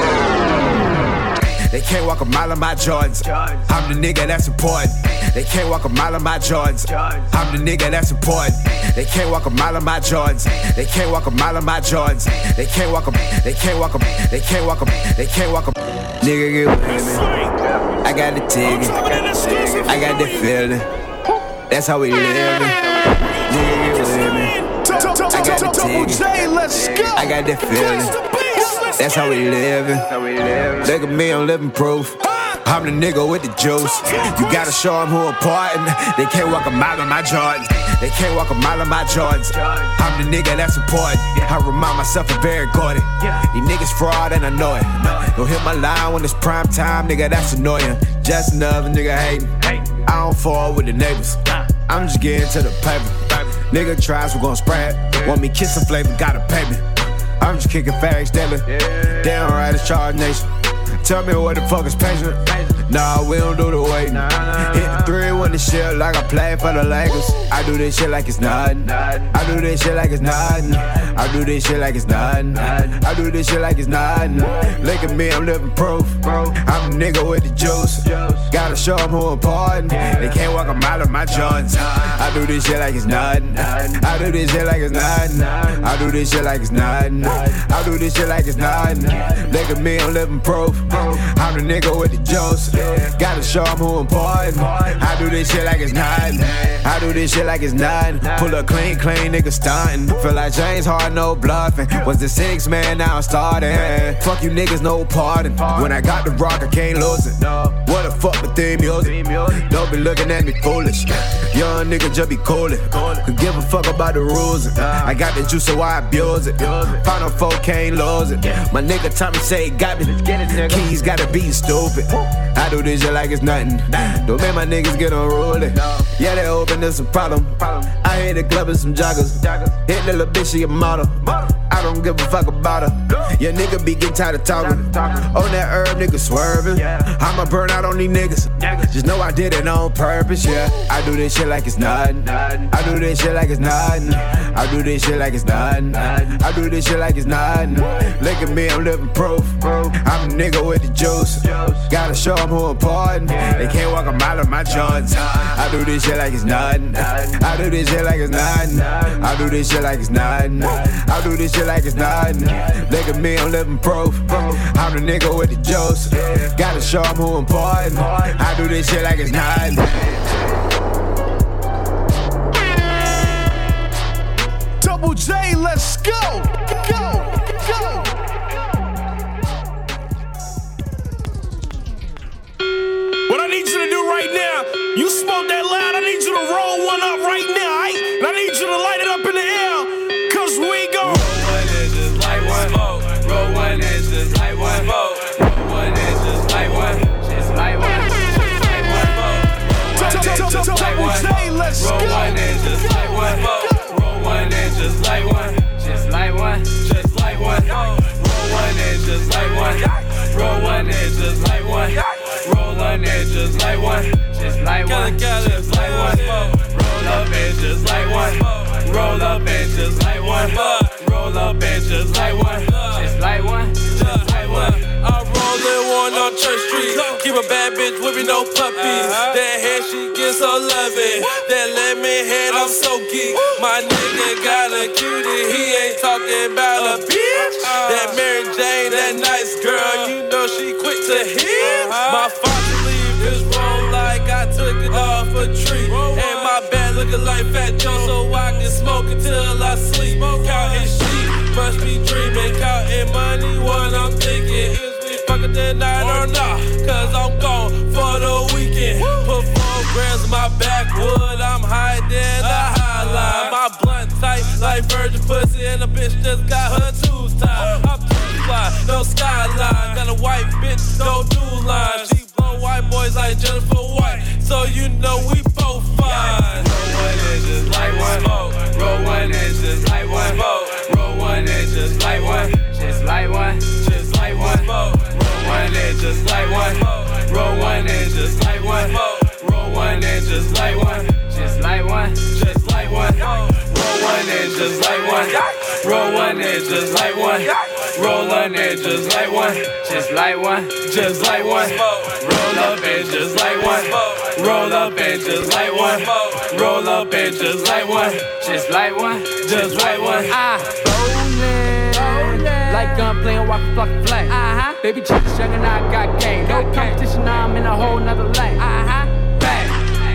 They can't walk a mile in my Jordans. I'm the nigga that's important. They can't walk a mile in my Jordans. I'm the nigga that's important. They can't walk a mile in my Jordans. They can't walk a mile in my Jordans. They can't walk a. They can't walk a. They can't walk a. They can't walk a. Nigga get with me. I got the ticket. I got the feeling. That's how we live. Nigga get with me. I got the ticket. I got the feeling. That's how we living. Look at me, I'm living proof. I'm the nigga with the juice. You gotta show them who important. They can't walk a mile in my Jordans. They can't walk a mile in my Jordans. I'm the nigga that's important. I remind myself of Barry Gordy. These niggas fraud and I know it. Don't hit my line when it's prime time, nigga, that's annoying. Just another nigga hating. I don't fall with the neighbors. I'm just getting to the paper. Nigga tries, we gon' spray it. Want me kissing flavor, gotta pay me. I'm just kicking fags daily. Damn right, it's Charge Nation. Tell me what the fuck is patient. Nah, we don't do the waiting. Hit the three when the shit like I play for the Lakers. I do this shit like it's nothing. I do this shit like it's nothing. I do this shit like it's nothing. I do this shit like it's nothing. Look at me, I'm living proof. I'm a nigga with the juice. Gotta show them who important. They can't walk a mile of my joints. I do this shit like it's nothing. I do this shit like it's nothing. I do this shit like it's nothing. I do this shit like it's nothing. Look at me, I'm living proof. I'm the nigga with the juice. Gotta show them who important. I do this shit like it's nothing. I do this shit like it's nothing. Pull up clean, clean, nigga stunting. Feel like James Harden, no bluffing. Was the six man, now I'm starting. Fuck you niggas, no pardon. When I got the rock, I can't lose it. What the fuck with theme music? Don't be looking at me foolish. Young nigga just be coolin'. Could give a fuck about the rules. I got the juice, so I abuse it. Final four, can't lose it. My nigga Tommy say he got me. Keys gotta be stupid. I do this shit like it's nothing. Don't make my niggas get unruly. Yeah, they open, there's a problem. I hit the club with some joggers. Hit the little bitch, she a model. I don't give a fuck about her. Yeah, nigga be getting tired of talking. On that herb, nigga swerving. I'ma burn out on these niggas. Just know I did it on purpose, yeah. I do this shit like it's nothing. I do this shit like it's nothing. I do this shit like it's nothing. I do this shit like it's nothing. Look at me, I'm living proof. I'm a nigga with the juice. Gotta show them who important. They can't walk a mile of my joints. I do this shit like it's nothing. I do this shit like it's nothing. I do this shit like it's nothing. I do this shit like it's nothing. Look at me, I'm living proof. I'm the nigga with the juice. Gotta show them who important. I do this shit like it's nothing. Double J, let's go, go, go. What I need you to do right now, you smoke that loud, I need you to roll one up right now, aight? And I need you to light it up in the air, cause we go. Roll one and just light one smoke. Roll one and just light one smoke. Roll one and just light one. Just light one. Just light one smoke. Roll one and just light one. Roll one and just light one smoke. Roll one and just light one. Just light one. Just light one. Roll one and just light one. Roll one and just light one. Roll one and just light one. Just light one. Just light one. Roll up and just light one. Roll up and just light one. Roll up and just light one. Just light one. Just light one. I roll in one on Church Street. Keep a bad bitch with me, no puppies. That hair, she gets so loving. That lemon head, I'm so geek. My nigga got a cutie, he ain't talking about a bitch. That Mary Jane, that nice girl, you know she quick to hit. My father leave this roll like I took it off a tree. And my bed looking like Fat Joe, so I can smoke until I sleep. Counting sheep, must be dreaming. Counting money, what I'm thinking is we fucking tonight or not. Cause I'm gone for the weekend. Put four grams in my backwood, I'm high than the high line. My blunt tight like virgin pussy, and a bitch just got her tubes tied. I'm too fly, no skyline. Got a white bitch, no new line. She blow white boys like Jennifer White, so you know we both fine. Roll one and just light one smoke. Roll one and just light one smoke. Roll one and just light one. Just light one. Just light one smoke. Roll one and just light one. Roll one and just light one. Roll one and just light one. Just light one. Just light one. Roll one and just light one. Roll one and just light one. Roll one and just light one. Just light one. Just light one. Roll up and just light one. Roll up and just light one. Roll up and just light one. Just light one. Just light one. Ah, rolling. Like gun playing, walk a flock of flame. Uh-huh. Baby chick young and I got game. No competition, now I'm in a whole nother lane. Uh-huh. Bang.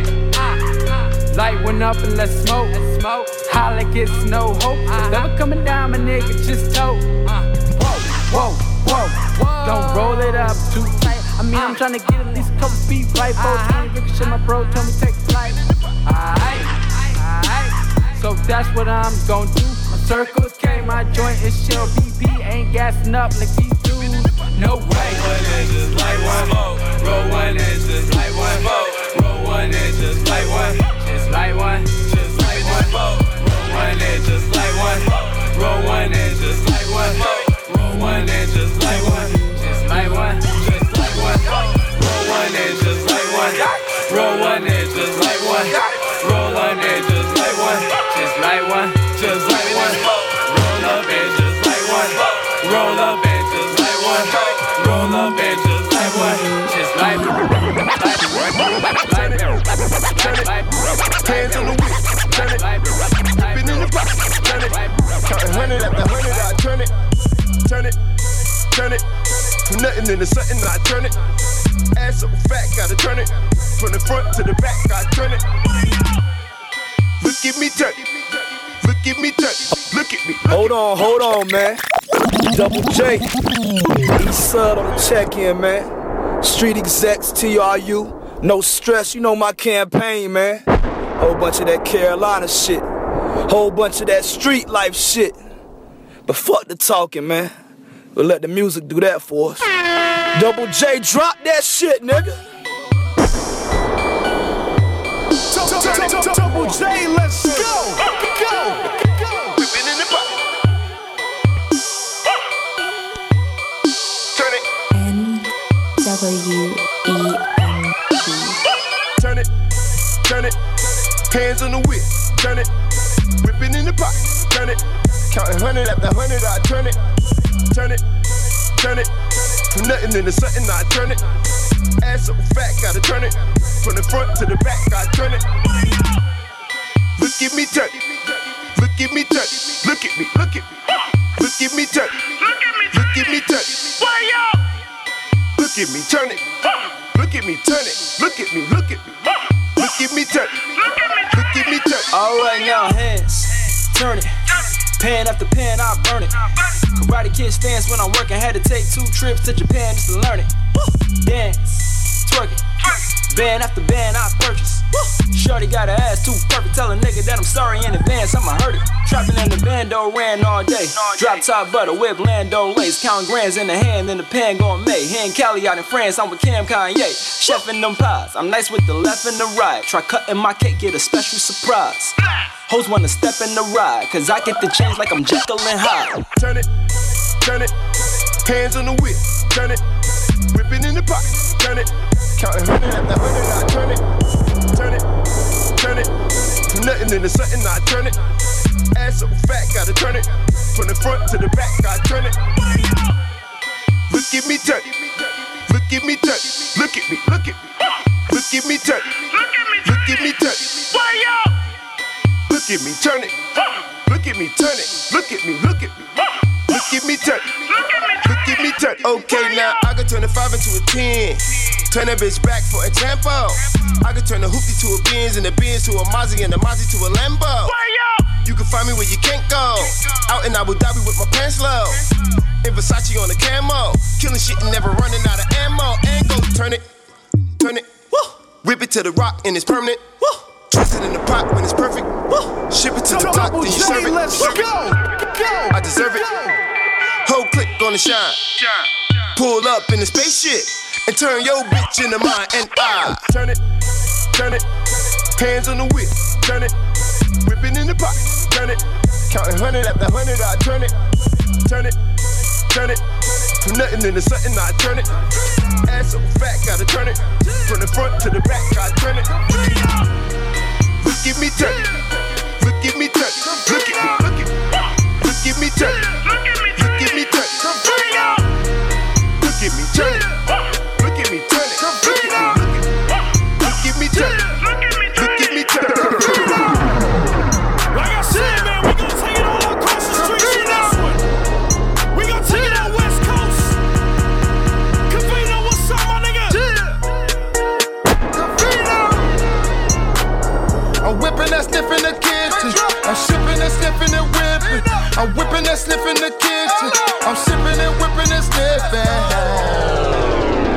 Light went up and let's smoke. Let's smoke. Holla gets no hope. Uh-huh. Never coming down, my nigga, just tote. Uh. Whoa, whoa, whoa. Don't roll it up too tight. I mean, I'm tryna get at least a couple feet right. Uh-huh. Ricochet, my bro told me take flight. Alright, alright. So that's what I'm gon' do. My circle K, my joint is shell. B P ain't gassing up like these dudes. No way. Roll one and just light one smoke. Roll one and just light one smoke. Roll one and just like one, just like one, just like one. Roll one and just like one, roll one and just like one, roll one and just like one, just like one, just like one. Roll one and just like one, roll one and just like one, roll one and just like one, just like one, just like one. Roll up and just like one, roll up and just like one, roll up and just like one, just like one. Turn it, turn it, hands on the whip, turn it, whipping in the box, turn it, counting hundred after hundred, I turn it, turn it, turn it, from nothing into something, I turn it, ass so fat, gotta turn it, from the front to the back, I turn it, look at me turn it, look at me turn it, look at me. Hold on, hold on, man. Double J, East Side on the check-in, man. Street execs, T R U. No stress, you know my campaign, man. Whole bunch of that Carolina shit. Whole bunch of that street life shit. But fuck the talking, man. We'll let the music do that for us. Double J, drop that shit, nigga. Double J, let's go. Go. Whipping in the box. Turn it. N W E N G. Turn it, turn it, hands on the whip, turn it, whipping in the pot, turn it, counting hundred after hundred, I turn it, turn it, turn it, from nothing into something, I turn it, ass so fat, gotta turn it, from the front to the back, I turn it, look at me turn it, look at me turn it, look at me, look at me, look at me turn it, look at me turn it, look at me turn it. Look at me, turn it. Look at me, look at me. Look at me, turn it. Look at me, turn it. Alright now, hands, turn it. Pan after pan, I burn it. Karate Kid stance when I'm working. Had to take two trips to Japan just to learn it. Dance, twerk it. Band after band, I purchase. Shorty got her ass too perfect. Tell a nigga that I'm sorry in advance, I'ma hurt it. Trapping in the bando, ran all day. Drop top butter, whip Lando lace. Count grands in the hand, in the pan going May. Here in Cali out in France, I'm with Cam Kanye. Chefing them pies, I'm nice with the left and the right. Try cutting my cake, get a special surprise. Hoes wanna step in the ride, cause I get the change like I'm Jekyll and Hyde. Turn it, turn it, hands on the whip, turn it, whipping in the pot, turn it, counting hundred after hundred, I turn it, turn it, turn it, from nothing into something, I turn it, ass so fat, gotta turn it, from the front to the back, I turn it, look at me turn it, look at me turn it, look at me, look at me, look at me turn it, look at me turn it, look at me turn it, look at me turn it, look at me, look at me, look at me turn it, look at me turn it. Okay, now I can turn a five into a ten. Turn that bitch back for example. I can turn a hoopty to a Benz and a Benz to a Mozzie and a Mozzie to a Lambo. You can find me where you can't go. Out in Abu Dhabi with my pants low. In Versace on the camo. Killing shit and never running out of ammo. And go turn it, turn it, woo. Whip it to the rock and it's permanent. Woo. Twist it in the pot when it's perfect. Woo. Ship it to the top, then you serve it. Let's go. Go. I deserve it. Whole click on the shine. Pull up in the spaceship and turn your bitch into mine. And I turn it, turn it, hands on the whip, turn it, whipping in the pot, turn it, counting hundred after hundred, I turn it, turn it, turn it, from nothing into something, I turn it, ass so fat, gotta turn it, from the front to the back, I turn it, look at me turn it, look at me turn it, look at me, look at me, look at me turn it, look at me turn it, look at me turn it. Look at me turn it, look at me, look at me turn it, look at me turn it. Like I said, man, we gon' take it all across the streets with this one. We gon' take it out West Coast. Cavino, what's up, my nigga? Cavino. I'm whipping that sniff in the kitchen. I'm shipping and sniffing and whipping. I'm whipping that sniff in the kitchen. I'm sipping and whipping and sniffing.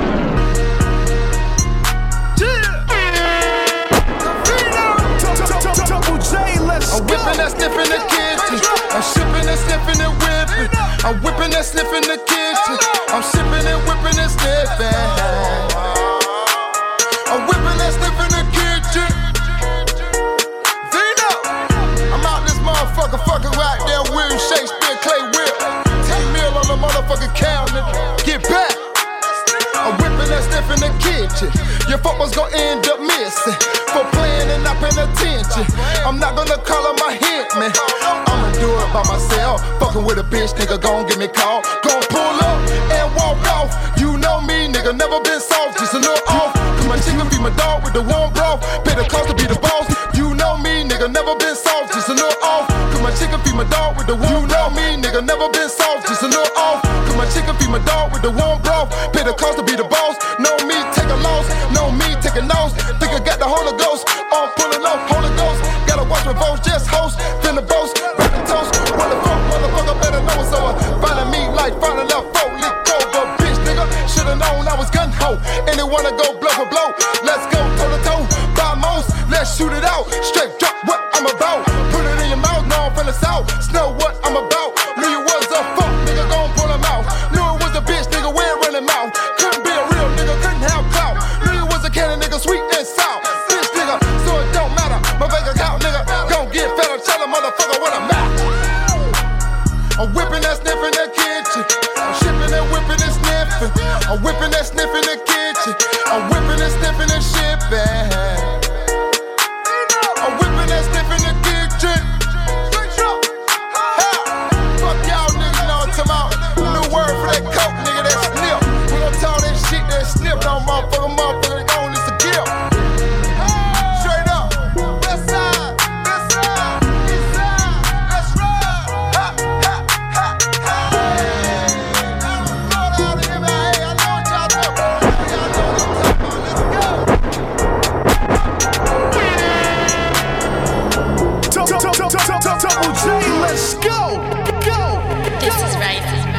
I'm whipping that sniff in the kitchen. I'm shipping and sniffing and whipping. I'm whipping that sniff in the kitchen. I'm sipping and whipping and sniffing. I'm whipping that sniff in the kitchen. motherfucking cow, nigga. Get back. I'm whipping that stiff in the kitchen. Your fuck was gonna end up missing for playing and not paying attention. I'm not gonna call her my hit, man. I'ma do it by myself. Fucking with a bitch, nigga, gon' give me call. Gon' pull up and walk off. You know me, nigga, never been soft, just a little off. Cause my chicken be my dog with the warm broth. Pay the cost to be the boss. You know me, nigga, never been soft, just a little off. Cause my chicken feed my dog with the warm. You know me, nigga, never been soft, just a little off. Cause my chicken feed my dog with the warm broth. Pay the cost to be the boss. Know me, take a loss. Know me, take a loss. Think I got the Holy Ghost. I'm pulling up, Holy Ghost. Gotta watch my votes, just host. Then the boast, rap the toast. What the fuck, motherfucker, better know so I finding me like finding left foot. Lick over, bitch, nigga. Should've known I was gun ho. And they wanna go blow for blow. Let's go toe to toe. By most, let's shoot it out. Straight drop what I'm about. Put it in your mouth, now I'm from the south. Snow what I'm about. Knew you was a fuck, nigga, gon' pull him out. Knew it was a bitch, nigga, we're running mouth. Couldn't be a real nigga, couldn't have clout. Knew you was a cannon, nigga, sweet and sour. Bitch, nigga, so it don't matter. My bank account, nigga, gon' get fed. I'll tell a motherfucker what I'm at. I'm whipping that sniff in the kitchen. I'm shipping and whipping and sniffing. I'm whipping that sniff in the kitchen. I'm whipping and sniffing and shipping. I'm whipping that sniff in the kitchen. Ha! Fuck y'all niggas know what I'm talking about. New word for that coke, nigga, that snip. We gon' tell that shit, that snip. No motherfucker, motherfucker, they gon' it's a gift. Straight up. West side, west side, east side. Let's ride. Ha, ha, ha, ha. Now the floor down in my head. I know what y'all talking about. Y'all know what I'm talking about. Let's go. Double J, let's go. Go. This is right.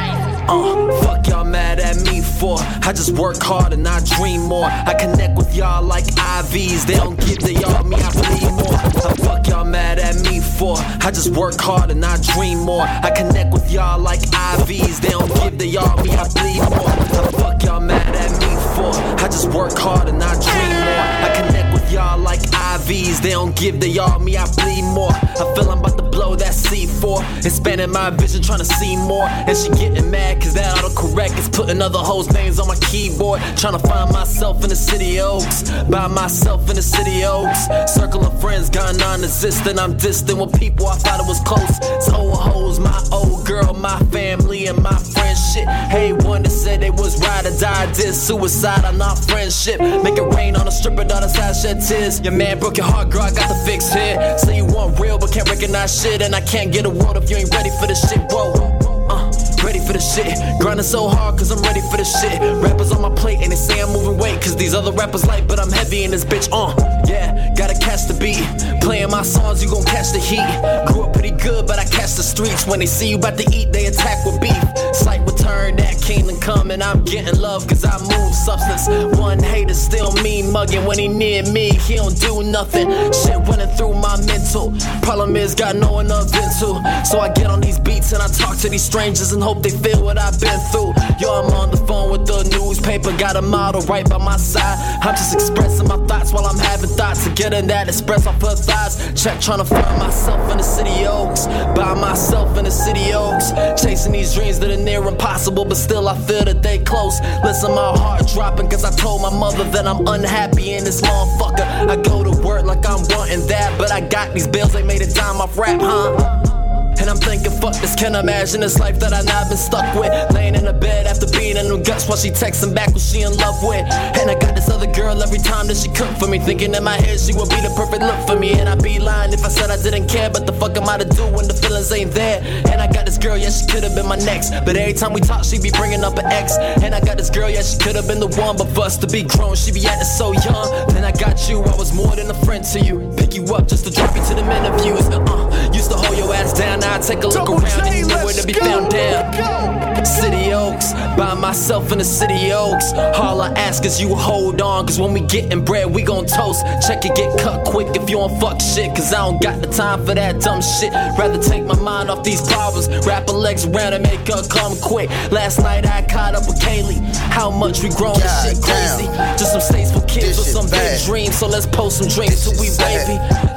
Uh, fuck y'all mad at me for. I just work hard and I dream more. I connect with y'all like I Vs. They don't give they all me, I bleed more. Uh, fuck y'all mad at me for. I just work hard and I dream more. I connect with y'all like I Vs. They don't give they all me, I bleed more. Uh, fuck y'all mad at me for. I just work hard and I dream more. I connect with y'all like I Vs. They don't give they all me, I bleed more. I feel I'm about to blow that C four. Expanding my vision, trying to see more. And she getting mad cause that autocorrect is putting other hoes' names on my keyboard. Trying to find myself in the city of Oaks. By myself in the city of Oaks. Circle of friends gone non-existent. I'm distant with people I thought it was close. It's old hoes, my old girl, my family, and my friend shit. Hey, one that said they was ride or die, did suicide, I'm not friendship. Make it rain on a stripper, daughter side shed tears. Your man broke your heart, girl, I got the fix here. Say you want real, but can't recognize shit. And I can't get a world if you ain't ready for this shit, whoa. Uh, ready for the shit. Grinding so hard cause I'm ready for the shit. Rappers on my plate and they say I'm moving weight. Cause these other rappers light, but I'm heavy in this bitch, uh. Yeah, gotta catch the beat. Playing my songs, you gon' catch the heat. Grew up pretty good, but I catch the streets. When they see you about to eat, they attack with beef. Slight return, that kingdom come. And I'm getting love cause I move substance. One hater still mean mugging. When he near me, he don't do nothing. Shit running through my mental. Problem is, got no one to vent to. So I get on these beats and I talk to these strangers and hope they feel what I've been through. Yo, I'm on the phone with the newspaper. Got a model right by my side. I'm just expressing my thoughts while I'm having thoughts. And getting that express off her thighs. Check trying to find myself in the city of Oaks. By myself in the city of Oaks. Chasing these dreams that are near impossible, but still I feel that they close. Listen, my heart dropping cause I told my mother that I'm unhappy in this motherfucker. I go to work like I'm wanting that, but I got these bills, they made a dime off rap, huh? And I'm thinking, fuck this, can't imagine this life that I not been stuck with. Laying in the bed after being in them guts while she texting back what she in love with. And I got this other girl every time that she cook for me, thinking in my head she would be the perfect look for me. And I'd be lying if I said I didn't care, but the fuck am I to do when the feelings ain't there? And I got this girl, yeah, she could've been my next, but every time we talk, she be bringing up an ex. And I got this girl, yeah, she could've been the one, but for us to be grown, she be acting so young. Then I got you, I was more than a friend to you. Pick you up just to drop you to the interviews. Uh, used to hold your ass down, now I take a look Double around J, and you know where to be go, found down. City Oaks, by myself in the city Oaks. All I ask is you hold on, cause when we gettin' bread, we gon' toast. Check it, get cut quick if you don't fuck shit, cause I don't got the time for that dumb shit. Rather take my mind off these problems, wrap her legs around and make her come quick. Last night I caught up with Kaylee. How much we grown, this shit crazy. Just some states for kids with some big dreams, so let's post some drinks till we wavy.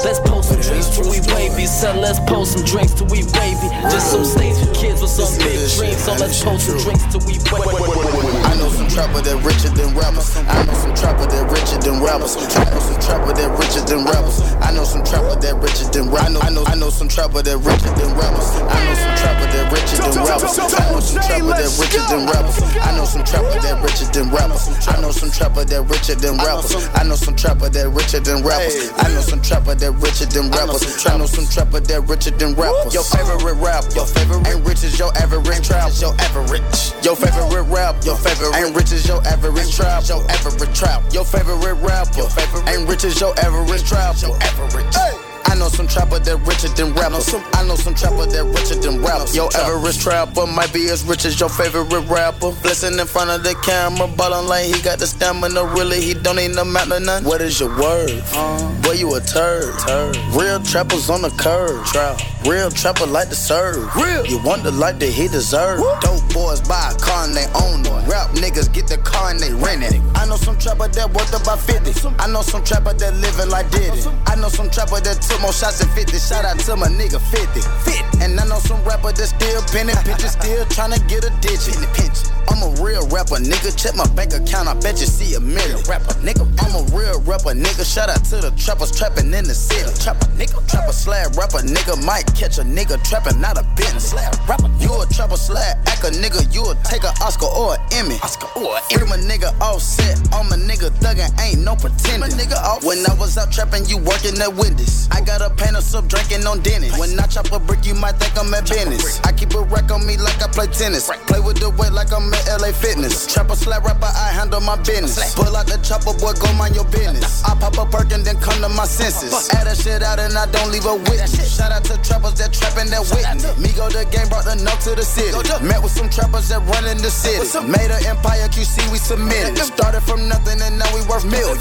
Let's post some drinks till we wavy. So let's post some drinks till we wavy. Just some states for kids with some big dreams. So let's post some drinks till we wavy. I know some trapper that richer than rappers. I know some trapper that richer than rappers. I know some trapper that richer than rappers. I know some trapper that richer than rappers. I know I know some trapper that richer than rappers. I know some trapper that richer than rappers. I know some trapper that richer than rappers. I know some trapper that richer than rappers. I know some trapper that richer than rappers. I know some trapper that richer than rappers. I know some trapper that richer than rappers. I know some trapper that richer than rappers. Your favorite rap, your favorite ain't rich as your average trap. Your average, your favorite rap, your favorite ain't rich as your average trap. Your average trap, your favorite rapper ain't rich as your average trap. Your average. I know some trapper that richer than rappers. I know some trapper that richer than rappers. Your average trapper might be as rich as your favorite rapper. Blessing in front of the camera, ballin' like he got the stamina. Really, he don't need no amount of none. What is your word? Boy, you a turd. Real trappers on the curb. Real trapper like to serve. Real. You wonder like that he deserve. Dope boys buy a car and they own it. Rap niggas get the car and they rent it. I know some trapper that worth about fifty. I know some trapper that living like Diddy. I know some trapper that took more shots than fifty. Shout out to my nigga fifty. And I know some rapper that still pinning pitches, still tryna get a digit. I'm a real rapper, nigga. Check my bank account, I bet you see a million. Rapper, nigga. I'm a real rapper, nigga. Shout out to the trappers trapping in the city. Trapper, nigga. Trapper slab rapper, nigga. Might catch a nigga trapping, not a business. Rapper, you a trapper slab act a nigga. You will take a Oscar or an Emmy. Oscar or an Emmy. Free my nigga offset. All my nigga thuggin', ain't no pretending. My nigga off. When I was out trapping, you working at Wendy's. I got a paint of soup drinking on Dennis. When I chop a brick, you might think I'm at business. I keep a rack on me like I play tennis. Play with the weight like I'm at L A Fitness. Trapper slap rapper, I handle my business. Pull out the chopper, boy, go mind your business. I pop a perk and then come to my senses. Add that shit out and I don't leave a witness. Shout out to trappers that trapping that witness. Me go the game, brought the note to the city. Met with some trappers that run in the city. Made an empire, Q C, we submitted. Started from nothing and now we worth millions.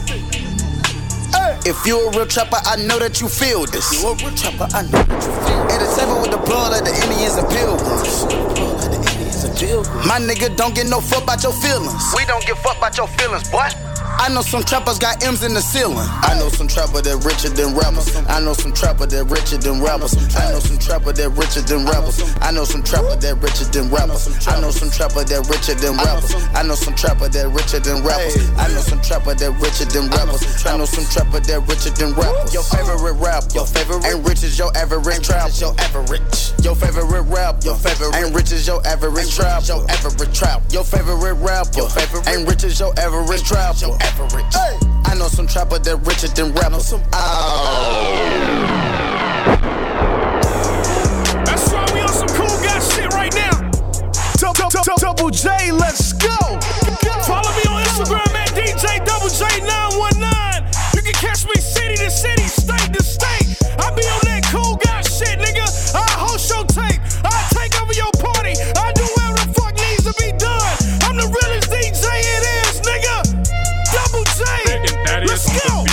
If you a real trapper, I know that you feel this. If you a real trapper, I know that you feel this. At the table with the blood like the Indians and Pilgrims. My nigga don't get no fuck about your feelings. We don't give fuck about your feelings, boy. I know some trappers got M's in the ceiling. I know some trapper that richer than rappers. I know some trapper that richer than rappers. I know some trapper that richer than rappers. I know some trapper that richer than rappers. I know some trapper that richer than rappers. I know some trapper that richer than rappers. I know some trapper that richer than rappers. I know some trapper that richer than rappers. Your favorite rap, your favorite ain't rich as your average trap. Your average, your favorite rap, your favorite ain't rich as your average trap. Your average trap, your favorite rap, your favorite ain't rich as your average trap. Average. Hey. I know some trapper that richer than rappers. Oh. That's why we on some cool guy shit right now. Double J, let's go. Follow me on Instagram at D J Double J nine one nine. You can catch me city to city, state to state. I be on that cool guy shit, nigga. I host your tape. I take over your party. I do whatever the fuck needs to be done. I'm the realest D J it is, nigga. Double J, let's go.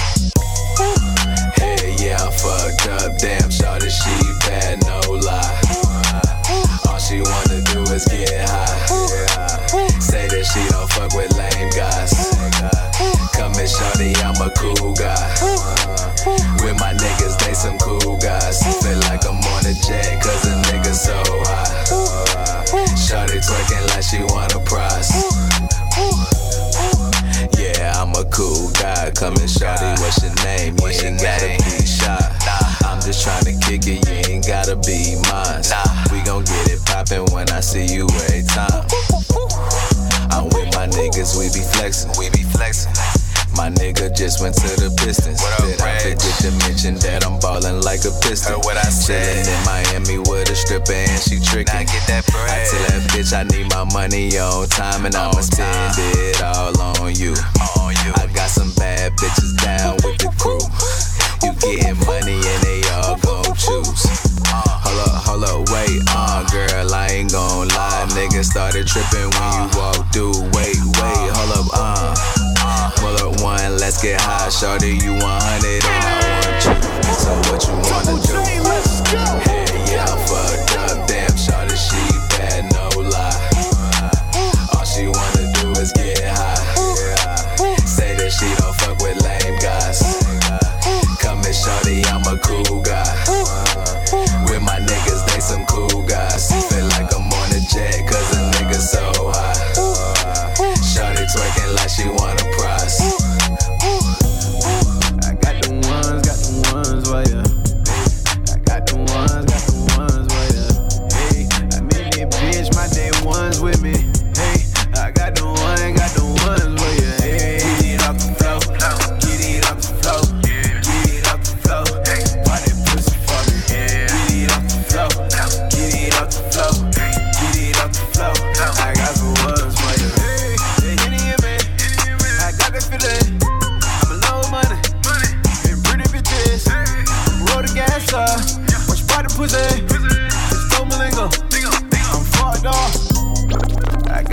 Hey, yeah, I'm fucked up. Damn, shawty, she bad, no lie. All she wanna do is get high. Say that she don't fuck with lame guys. Come and shawty, I'm a cool guy. With my niggas, they some cool guys. Feel like I'm on a jet, cause the nigga so high. Shawty twerking like she want a prize. Yeah, I'm a cool guy. Come and shawty, what's your name? You ain't gotta be shy. I'm just tryna kick it, you ain't gotta be mine. We gon' get it poppin' when I see you every time. I'm with my niggas, we be flexin', we be flexin'. My nigga just went to the Pistons. Did I forget to mention that I'm ballin' like a piston? Heard what I said. Chillin' in Miami with a stripper and she trickin'. Now get that bread. I tell that bitch I need my money on time and I'ma spend it all on you. on you. I got some bad bitches down with the crew. You gettin' money and they all gon' choose. Hold up, hold up, wait, uh, girl, I ain't gon' lie. Nigga started trippin' when you walk through. Wait, wait, hold up, uh. Pull up one, let's get high, shorty, you one hundred and I want you. So what you wanna do? Hey, yeah, I'm fucked up, damn, shorty, she bad, no lie. All she wanna do is get high. Say that she don't fuck with lame guys. Come and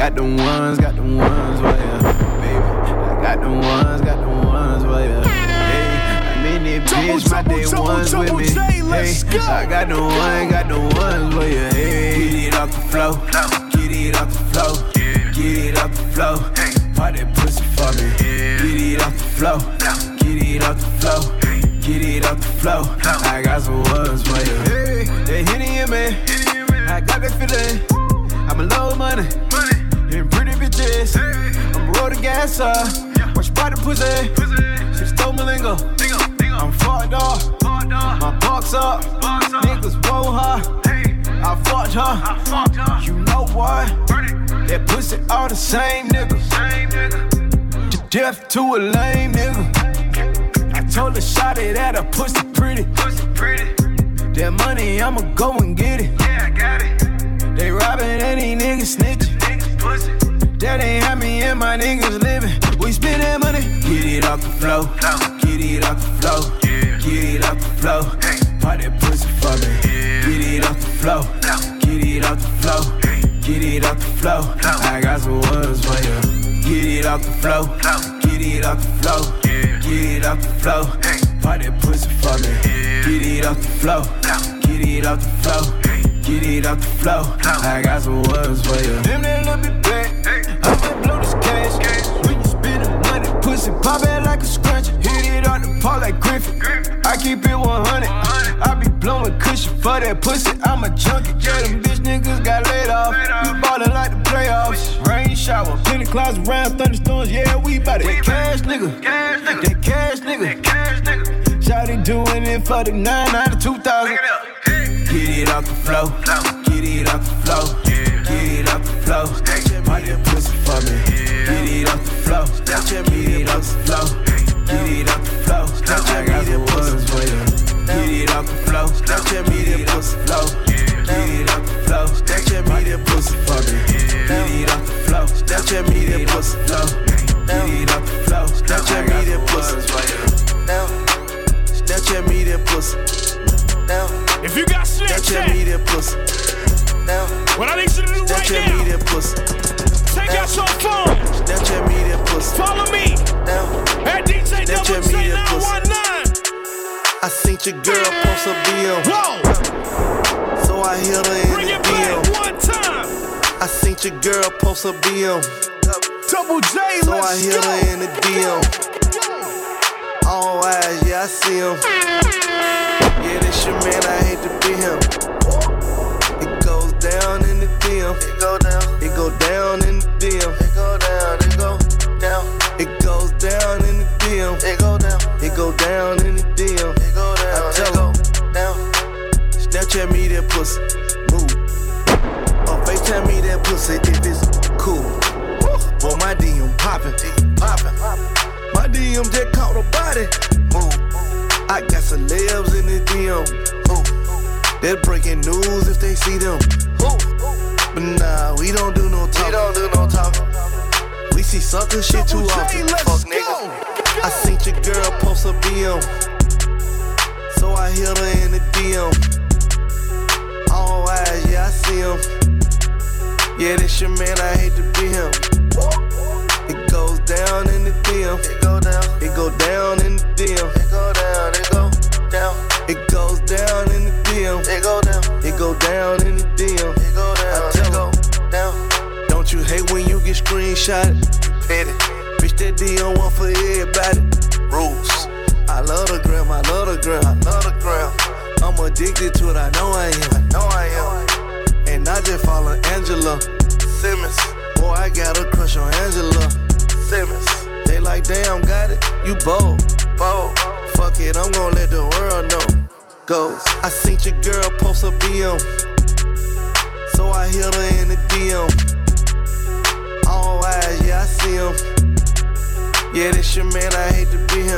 got them ones, got them ones, well, yeah, baby. I got them ones, got them ones, well, yeah. Hey, I'm in this bitch, my day ones with me. Hey, I got them ones, got them ones, well, yeah. Hey, get it off the floor, get it off the floor, get it off the floor. Pop that pussy for me, get it off the floor, get it off the floor. Get it off the floor. I got some ones for you. Hey, they hitting you, man. I got that feeling. I'm a low money. And pretty bitches. I'm roll the gas up. Watch by the pussy. She stole my lingo. I'm fucked up. My box up. Niggas want her. I fucked her. You know what? That pussy all the same nigga. Death to a lame nigga. Told her shawty that her pussy pretty. Pussy pretty. That money, I'ma go and get it. Yeah, I got it. They robbing and these niggas snitching. Niggas pussy. That ain't how me and my niggas living. We spend that money. Get it off the floor. Get it off the floor. Yeah. Get it off the floor. Hey. Pop that pussy for me. Yeah. Get it off the floor. Get it off the floor. Hey. Get it off the floor. I got some ones for you. Get it off the floor. Get it off the floor. Get it off the floor, pop that pussy for me. Get it off the floor, get it off the floor, get it off the floor. I got some words for you. Them that little bit back, I might blow this cash. When you spendin' money, pussy pop it like a scrunch. Hit it off the pole like Griffin. I keep it one hundred. I be blowin' cushion for that pussy. I'm a junkie. Yeah, them bitch niggas got laid off. We ballin' like the playoffs. Rain shower, penny clouds around thunderstorms. Yeah, we bout it. That cash nigga. That cash nigga. Shawty doing it for the nine nine to two thousand. Get it off the floor. Get it off the floor. Get it off the floor. Pop that pussy for me. Get it off the floor. Get it off the floor. Get it off the floor. I got some words for you. Get it off the floor. Get it off the floor. Get it off the floor. Pop that pussy for me. Get it off the floor. Get it off the floor. Get it off the floor. I got some words for you. Snapchat me that pussy. If you got Snapchat me that pussy. What I need you to do right now, Snapchat me that pussy. Take out your phone. Snapchat me that pussy. Follow me. At D J Double J nine one nine. I seen your girl post a bill. Whoa. So I hit her in Bring the it bill. back one time. I seen your girl post a bill. Double J, so let's I hit go. her in the deal. All eyes, yeah, I see him. Yeah, this your man, I hate to be him. It goes down in the D M. It go down. It go down in the D M. It go down. It go down. It goes down in the D M. It go down. It go down in the D M. It go down. I tell him down. Snapchat me that pussy. Move. Or FaceTime me that pussy if it's cool. Well, my D M poppin', poppin'. My D M just caught a body. Move. I got celebs in the D M. Ooh. They're breaking news if they see them. Ooh. But nah, we don't do no talking. We don't do no talking. We see sucker shit too often. Fuck nigga. I seen your girl post a B M. So I hit her in the D M. All eyes, yeah, I see him. Yeah, this your man, I hate to be him. It goes down in the D M. It go down. It go down in the D M. It go down. It go down. It goes down in the D M. It go down. It go down in the D M. It go down. I tell it go down. Don't you hate when you get screenshotted? Petty. Bitch, that D M one for everybody. Rules. I love the gram. I love the gram. I love the gram. I'm addicted to it. I know I am. I know I am. And I just follow Angela Simmons. Boy, I got a crush on Angela Simmons. They like, damn, got it, you bold, bold. Fuck it, I'm gon' let the world know. Goes. I seen your girl post a B M. So I hit her in the D M. All eyes, yeah, I see him. Yeah, this your man, I hate to be him.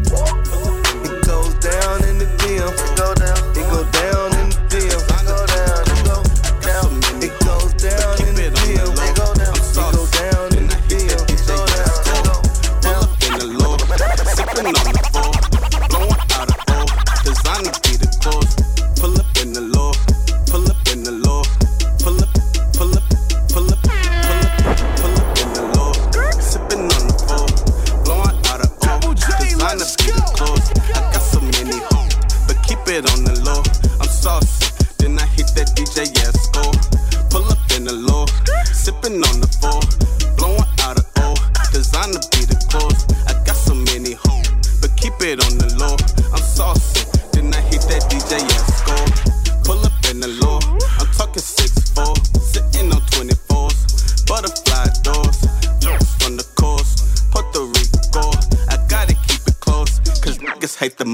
It goes down in the D M. It go down. It go down in the D M. It go down. It go down. It goes down in the D M. It go down. It go down in the D M. It go down. It go down. In the Lord, sipping on the floor, blowing out of all, designer be the cause. Pull up in the Lord, pull up in the Lord, pull up, pull up, pull up, pull up.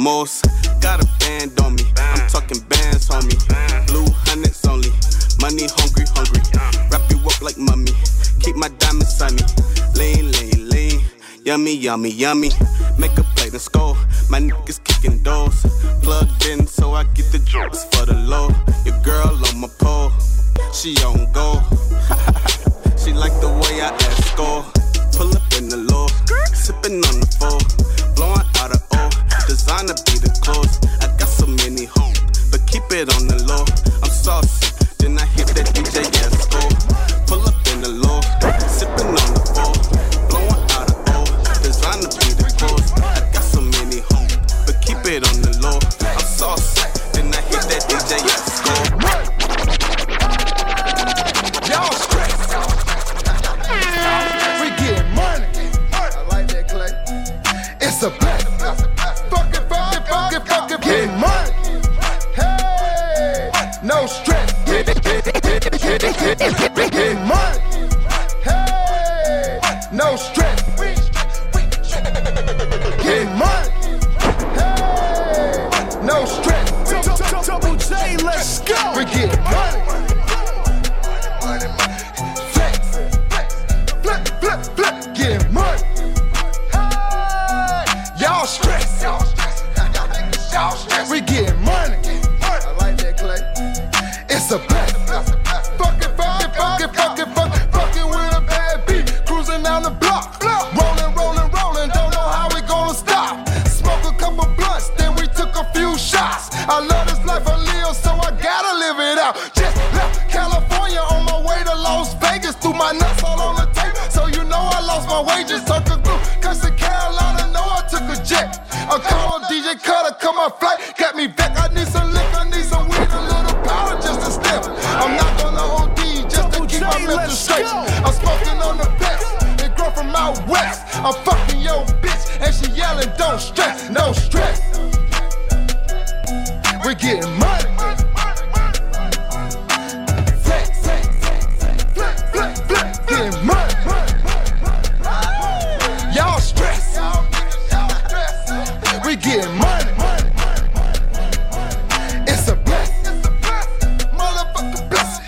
most. Got a band on me, I'm talking bands, homie. Blue hundreds only, money hungry, hungry. Wrap you up like mummy, keep my diamonds sunny. Lean, lean, lean, yummy, yummy, yummy. Make a plate and score, my niggas kicking doors. Plugged in so I get the drugs for the low. Your girl on my pole, she on go. She like the way I ask score. Pull up in the low, sipping on the floor, blowing out of O. Designer be the clothes. I got so many homes, but keep it on the low. I'm saucy, then I hit that D J Esco. Pull up in the low, sipping on the floor, blowing out of O. Designer be the clothes. I got so many homes, but keep it on the low. I'm saucy, then I hit that D J Esco. Y'all stress. We get money. I like that, Clay. It's a blessing. Fuck it, fuck it, fuck it, fuck it, get money. Hey, no stress. Get money. Hey, no stress. Get money. Hey, no stress. Double J, let's go. We get money. Get money. Hey, y'all stress. Y'all stress. We get money. I like that, Clay. It's a blessing. Fuck it, fuck it, fuck it, fuck it, fuck it, fuck it with a bad beat. Cruising down the block. Rolling, rolling, rolling. Don't know how we gonna stop. Smoke a couple blunts, then we took a few shots. I love this life I live, so I gotta live it out. Just left California on my way to Las Vegas. Threw my nuts all on the tape, so you know I lost my wages. Took a group, cause to Carolina, know I took a jet. I called D J Cutter, come my flight, got me back. I need some liquor, I need some weed, a little powder just to step. I'm not gonna O D just to keep my mental straight. I'm smoking on the best, it grow from out west. I'm fucking your bitch, and she yelling, don't stress, no stress. We getting money. Flex, flex, flex, flex, flex, getting money. Y'all stress. We getting money. It's a blessing. Motherfucking blessing.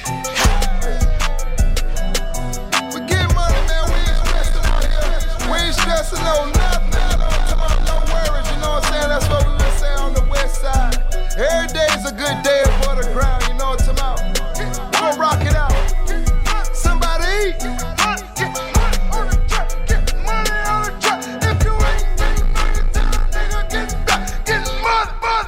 We getting money, man. We ain't stressing out here. We ain't stressing on nothing. No worries, you know what I'm saying? That's what we been saying on the west side. Every day's a good day above the ground, you know what I'm talking about? We'll rock it out. Somebody eat. Get money on the track. Get money on the track. If you ain't getting money down, nigga, get back. Get money, money,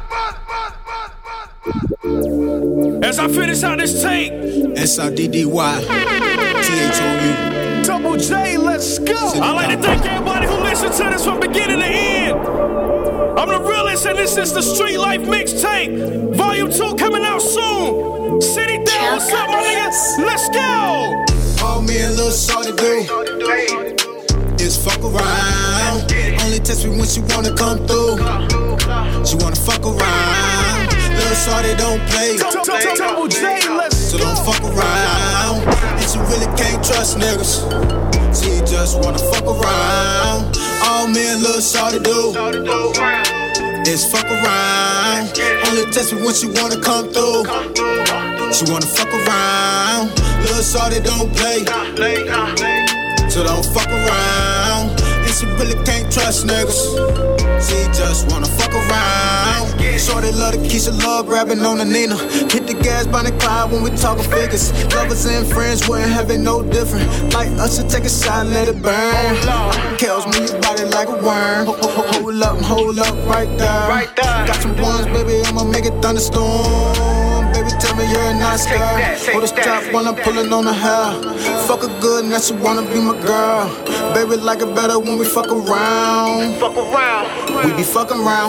money, money, money. As I finish out this tape, S I D D Y T H O U Double J, let's go. I'd like to thank everybody who listened to this from beginning to end. I'm the realest, and this is the Street Life Mixtape. Volume two coming out soon. City down, what's up, my niggas? Let's go. All me and Lil Shorty do is fuck around. Only text me when she wanna come through. She wanna fuck around. Lil Shorty don't play. Double J, let's So don't fuck around. And she really can't trust niggas. She just wanna fuck around. All me and Lil Shorty do is fuck around. Only text me when she wanna come through. She wanna fuck around. Lil Shorty don't play, so don't fuck around. And she really can't trust niggas. She just wanna fuck around. Shorty love the Keisha, love grabbing on the Nina. Hit the gas by the cloud when we talking figures. Lovers and friends wouldn't have it no different. Like us to take a shot and let it burn. Kills me your body like a worm. Hold up, hold up, right there. Got some ones, baby, I'ma make it thunderstorm. Baby, tell me you're not scared. Hold the strap when I'm pulling on the hair. Fuck her good, now she wanna be my girl. Baby, like it better when we fuck around. Fuck around. We be fucking around.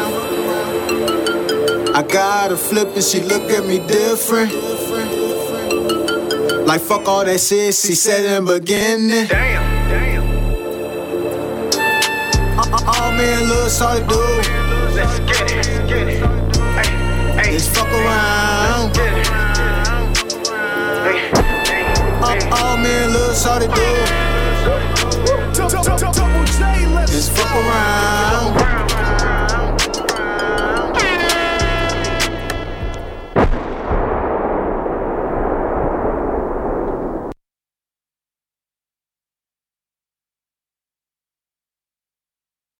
I got her flipping, she look at me different. Like fuck all that shit she said in the beginning. Damn, damn. All me and Lil Shorty do. Let's get it, get it. Hey, hey. Just fuck around. All me and Lil Shorty do. Just fuck around.